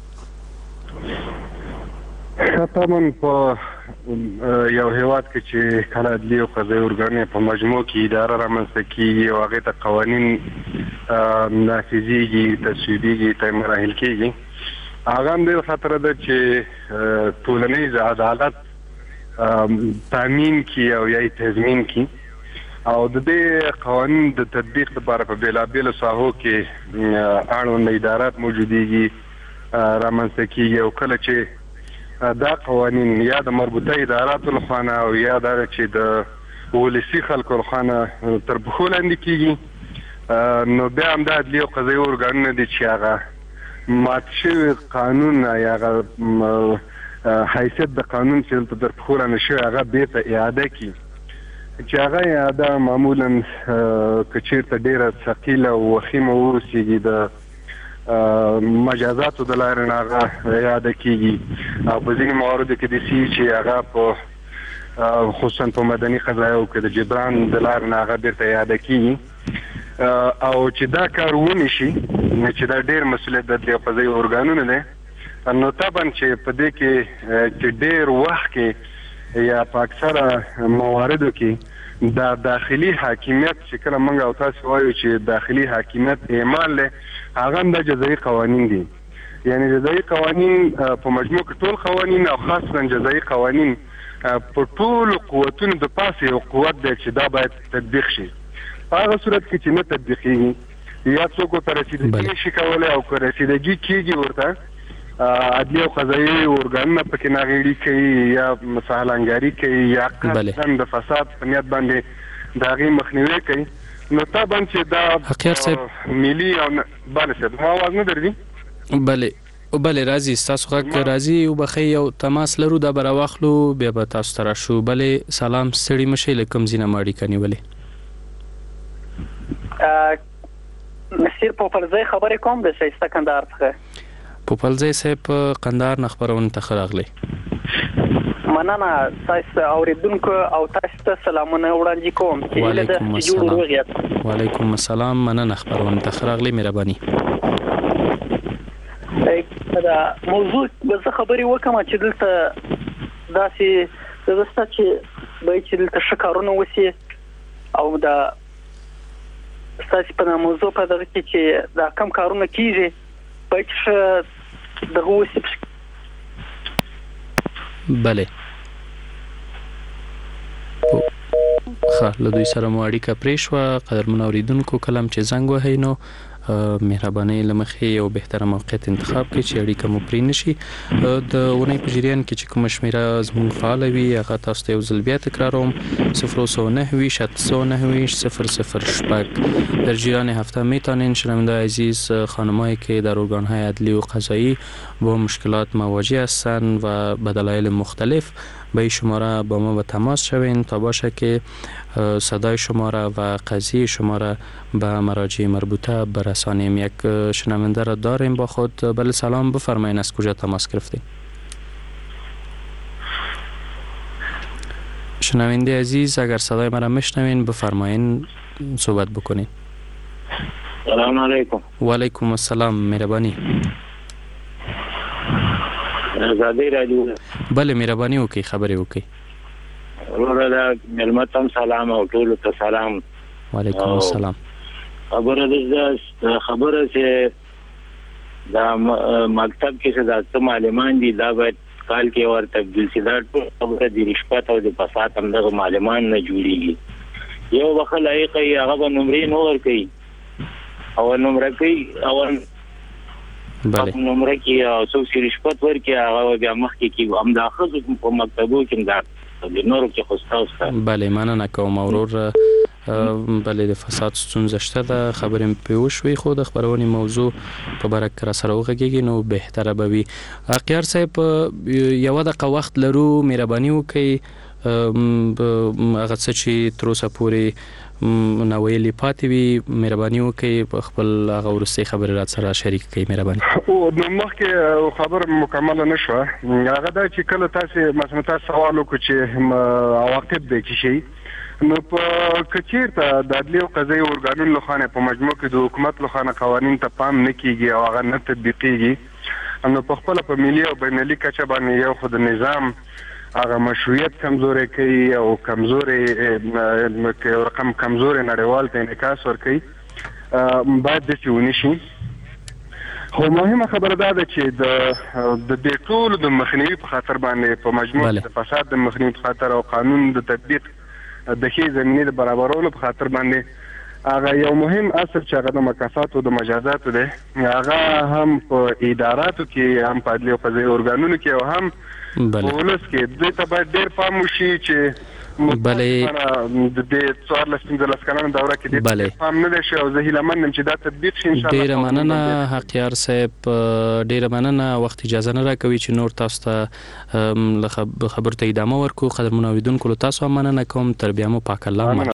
طبعا په یو هیواد کې چې کله عدلي او قضایي ارګان په مجموع کې اداره رامنځته کیږي او هغه ته قوانین نافذیږي، تصویبیږي، ته مراحل کیږي، هغه هم ډېر خطر ده چې ټولنیز عدالت تامین کی او یا تضمین کی، او د دې قوانین د تطبیق لپاره په بیلابیلو ساحو کې اړوند ادارات موجوديږي رامنځته کیږي. او کله چې دا قوانین یا د مربوطه اداراتو لخوا او یا دا چې د ولسي خلکو لخوا تر پښو لاندې کیږي، نو بیا هم د عدلي او قضایي ارګانونه دي چې هغه مات شوي قانون یا حیثیت د قانون چې دلته تر پښو لاندې شوی هغه بیرته اعاده کړي، چې هغه اعاده معمولا که چېرته ډېره ثقیله او وخیمه واوسېږي د مجازاتو د لارې نه هغه اعاده کیږي، او په ځینې مواردو کې داسې چې هغه په خصوصا په مدني قضایاو کې د جبران د لارې نه هغه بیرته اعاده کیږي. او چې دا کار ونشي، چې دا ډېر مسؤلیت د عدلي او قضایي ارګانونو دی، نو طبعا چې په دې کې چې ډېر وخت کې یا په اکثره مواردو کې دا داخلي حاکمیت چې کله موږ او تاسو وایو چې داخلي حاکمیت اعمال له هغه د جزایي قوانین دي، یعنی جزایي قوانین په مجموع کې ټول قوانین او خاصه جزایي قوانین په ټول قوتونو د پاسه یو قوت دی چې دا باید تطبیق شي. په هغه صورت کې چې نه تطبیقیږي یا څوک ته رسیدګي نشي کولی او که رسیدګي کیږي ورته عدلي او قضایي ارګانونه پکې ناغېړي کوي یا مسهلانګاري کوي یا قصداً د فساد په نیت باندې د هغې مخنیوی کوي، نو طبعا چې دا ملي او بله صاحب ما آواز نه درځي؟ بله راځي، ستاسو غږ راځي. وبخئ یو تماس لرو، دا به راواخلو بیا به تاسو ته راشو. بلې سلام، ستړي مه شئ، له کوم ځای نه مو اړیکه نیولې؟ مسیر پوپلزی خبرې کوم د ښایسته کندهار څخه. پوپلزی صاحب قندهار نه خپرونې ته ښه راغلی. مننه تاسو اوریدونکو او تاسو ته سلامونه وړاندې کوم چې له دې جوړ روغیت. وعلیکم السلام، مننه خبرونه ته ښه راغلی. مهرباني. دا موضوع به خبرې وکم چې دلته داسې زسته چې به چې دلته شکارونه وسی او دا تاسو په موضوع په دغه کې چې دا کم کارونه کیږي به چې دغه وسی. بله له دوی سره مو اړیکه پرې شوه. قدرمن اوریدونکو کلم چې زنګ وهئ نو مهرباني له مخې یو بهتره موقعیت انتخاب کړئ چې اړیکه مو پرې نشي. د اونۍ په جریان کې چې کومه شمیره زموږ فعاله وي هغه تاسو ته یو ځل بیا تکراروم: 009 609 006. در جریان هفته میتونین شنونده‌های عزیز خانمایی که در ارگان‌های عدلی و قضایی با مشکلات مواجه هستند و به دلایل مختلف به این شماره با ما به تماس شوین تا باشه که صدای شما را و قضیه شما را به مراجع مربوطه برسانیم. یک شنونده را داریم با خود. بله سلام، بفرمایید از کجا تماس گرفتید؟ شنونده عزیز اگر صدای مرا میشنوین بفرمایید صحبت بکنید. سلام علیکم. و علیکم السلام، مهربانی. آزادی رادیو. بله مهرباني وکي، خبرې وکي. ورته دا ملمتم سلام او ټول ته سلام. وعلیکم السلام. خبره ده خبره چې دا مکتب کې څه د معلمان دي دا باید کال کې ور تبدیل شي. دا خبره د رشوت او د فساد هم دغه معلمان نه جوړیږي. یو وخت لایقي هغه نمرې نو ور کوي او نمرې کوي او بله نمره کې او څو سی رشوت ورکړي هغه بیا مخکې کې هم داخله په مکتبو کې دا د نورو کې خوستاوسته. بله مننه کوم اورور بلې د فساد ستونزه شته د خبرې په وشوي خو د خبرونې موضوع په برک را سره وغږیږي نو بهتره به وي. اقیار صاحب یو دقیقه وخت لرو، مهرباني وکړئ هغه څه چې تر اوسه پورې ناویلي پاتې وي مهرباني وکړئ په خپل هغه وروستۍ خبرې را سره شریک کړئ مهرباني. نو مخکې خبره مکمله نه شوه، هغه دا چې کله تاسې مثلا تاسو سوال وکړو چې عواقب به څه شي، نو په کچیرته د عدلي او قضایي ارګانونو لخوا په مجموع کې د حکومت لخوا قوانین ته پام نه کیږي او هغه نه تطبیقیږي، نو په خپل په ملي او بینالمللي کچه باندې یو خو د نظام هغه مشروعیت کمزوري کوي او کمزوري رقم کمزوري نړیوال ته انعکاس ورکوي، باید داسې ونه شي. خو مهمه خبره دا ده چې د دې ټولو د مخنیوي په خاطر باندې په مجموع کې د فساد د مخنیوي په خاطر او قانون د تطبیق د ښې زمینې د برابرولو په خاطر باندې هغه یو مهم اصل چې هغه د مکافاتو د مجازاتو دی، هغه هم په اداراتو کې هم په عدلي او قضایي ارګانونو کې او هم په ولس کې دې ته باید ډېر پام وشي چې د دې 14-15 کلونو دوره کې دې پام نه دی شوی او زه هیله مند یم چې دا تطبیق شي ان شاء الله. ډېره مننه حقیار صاحب، ډېره مننه، وخت اجازه نه راکوي چې نور تاسو ته خبرو ته ادامه ورکړو. قدرمنو اوریدونکو له تاسو هم مننه کوم، تر بیا مو پاک الله.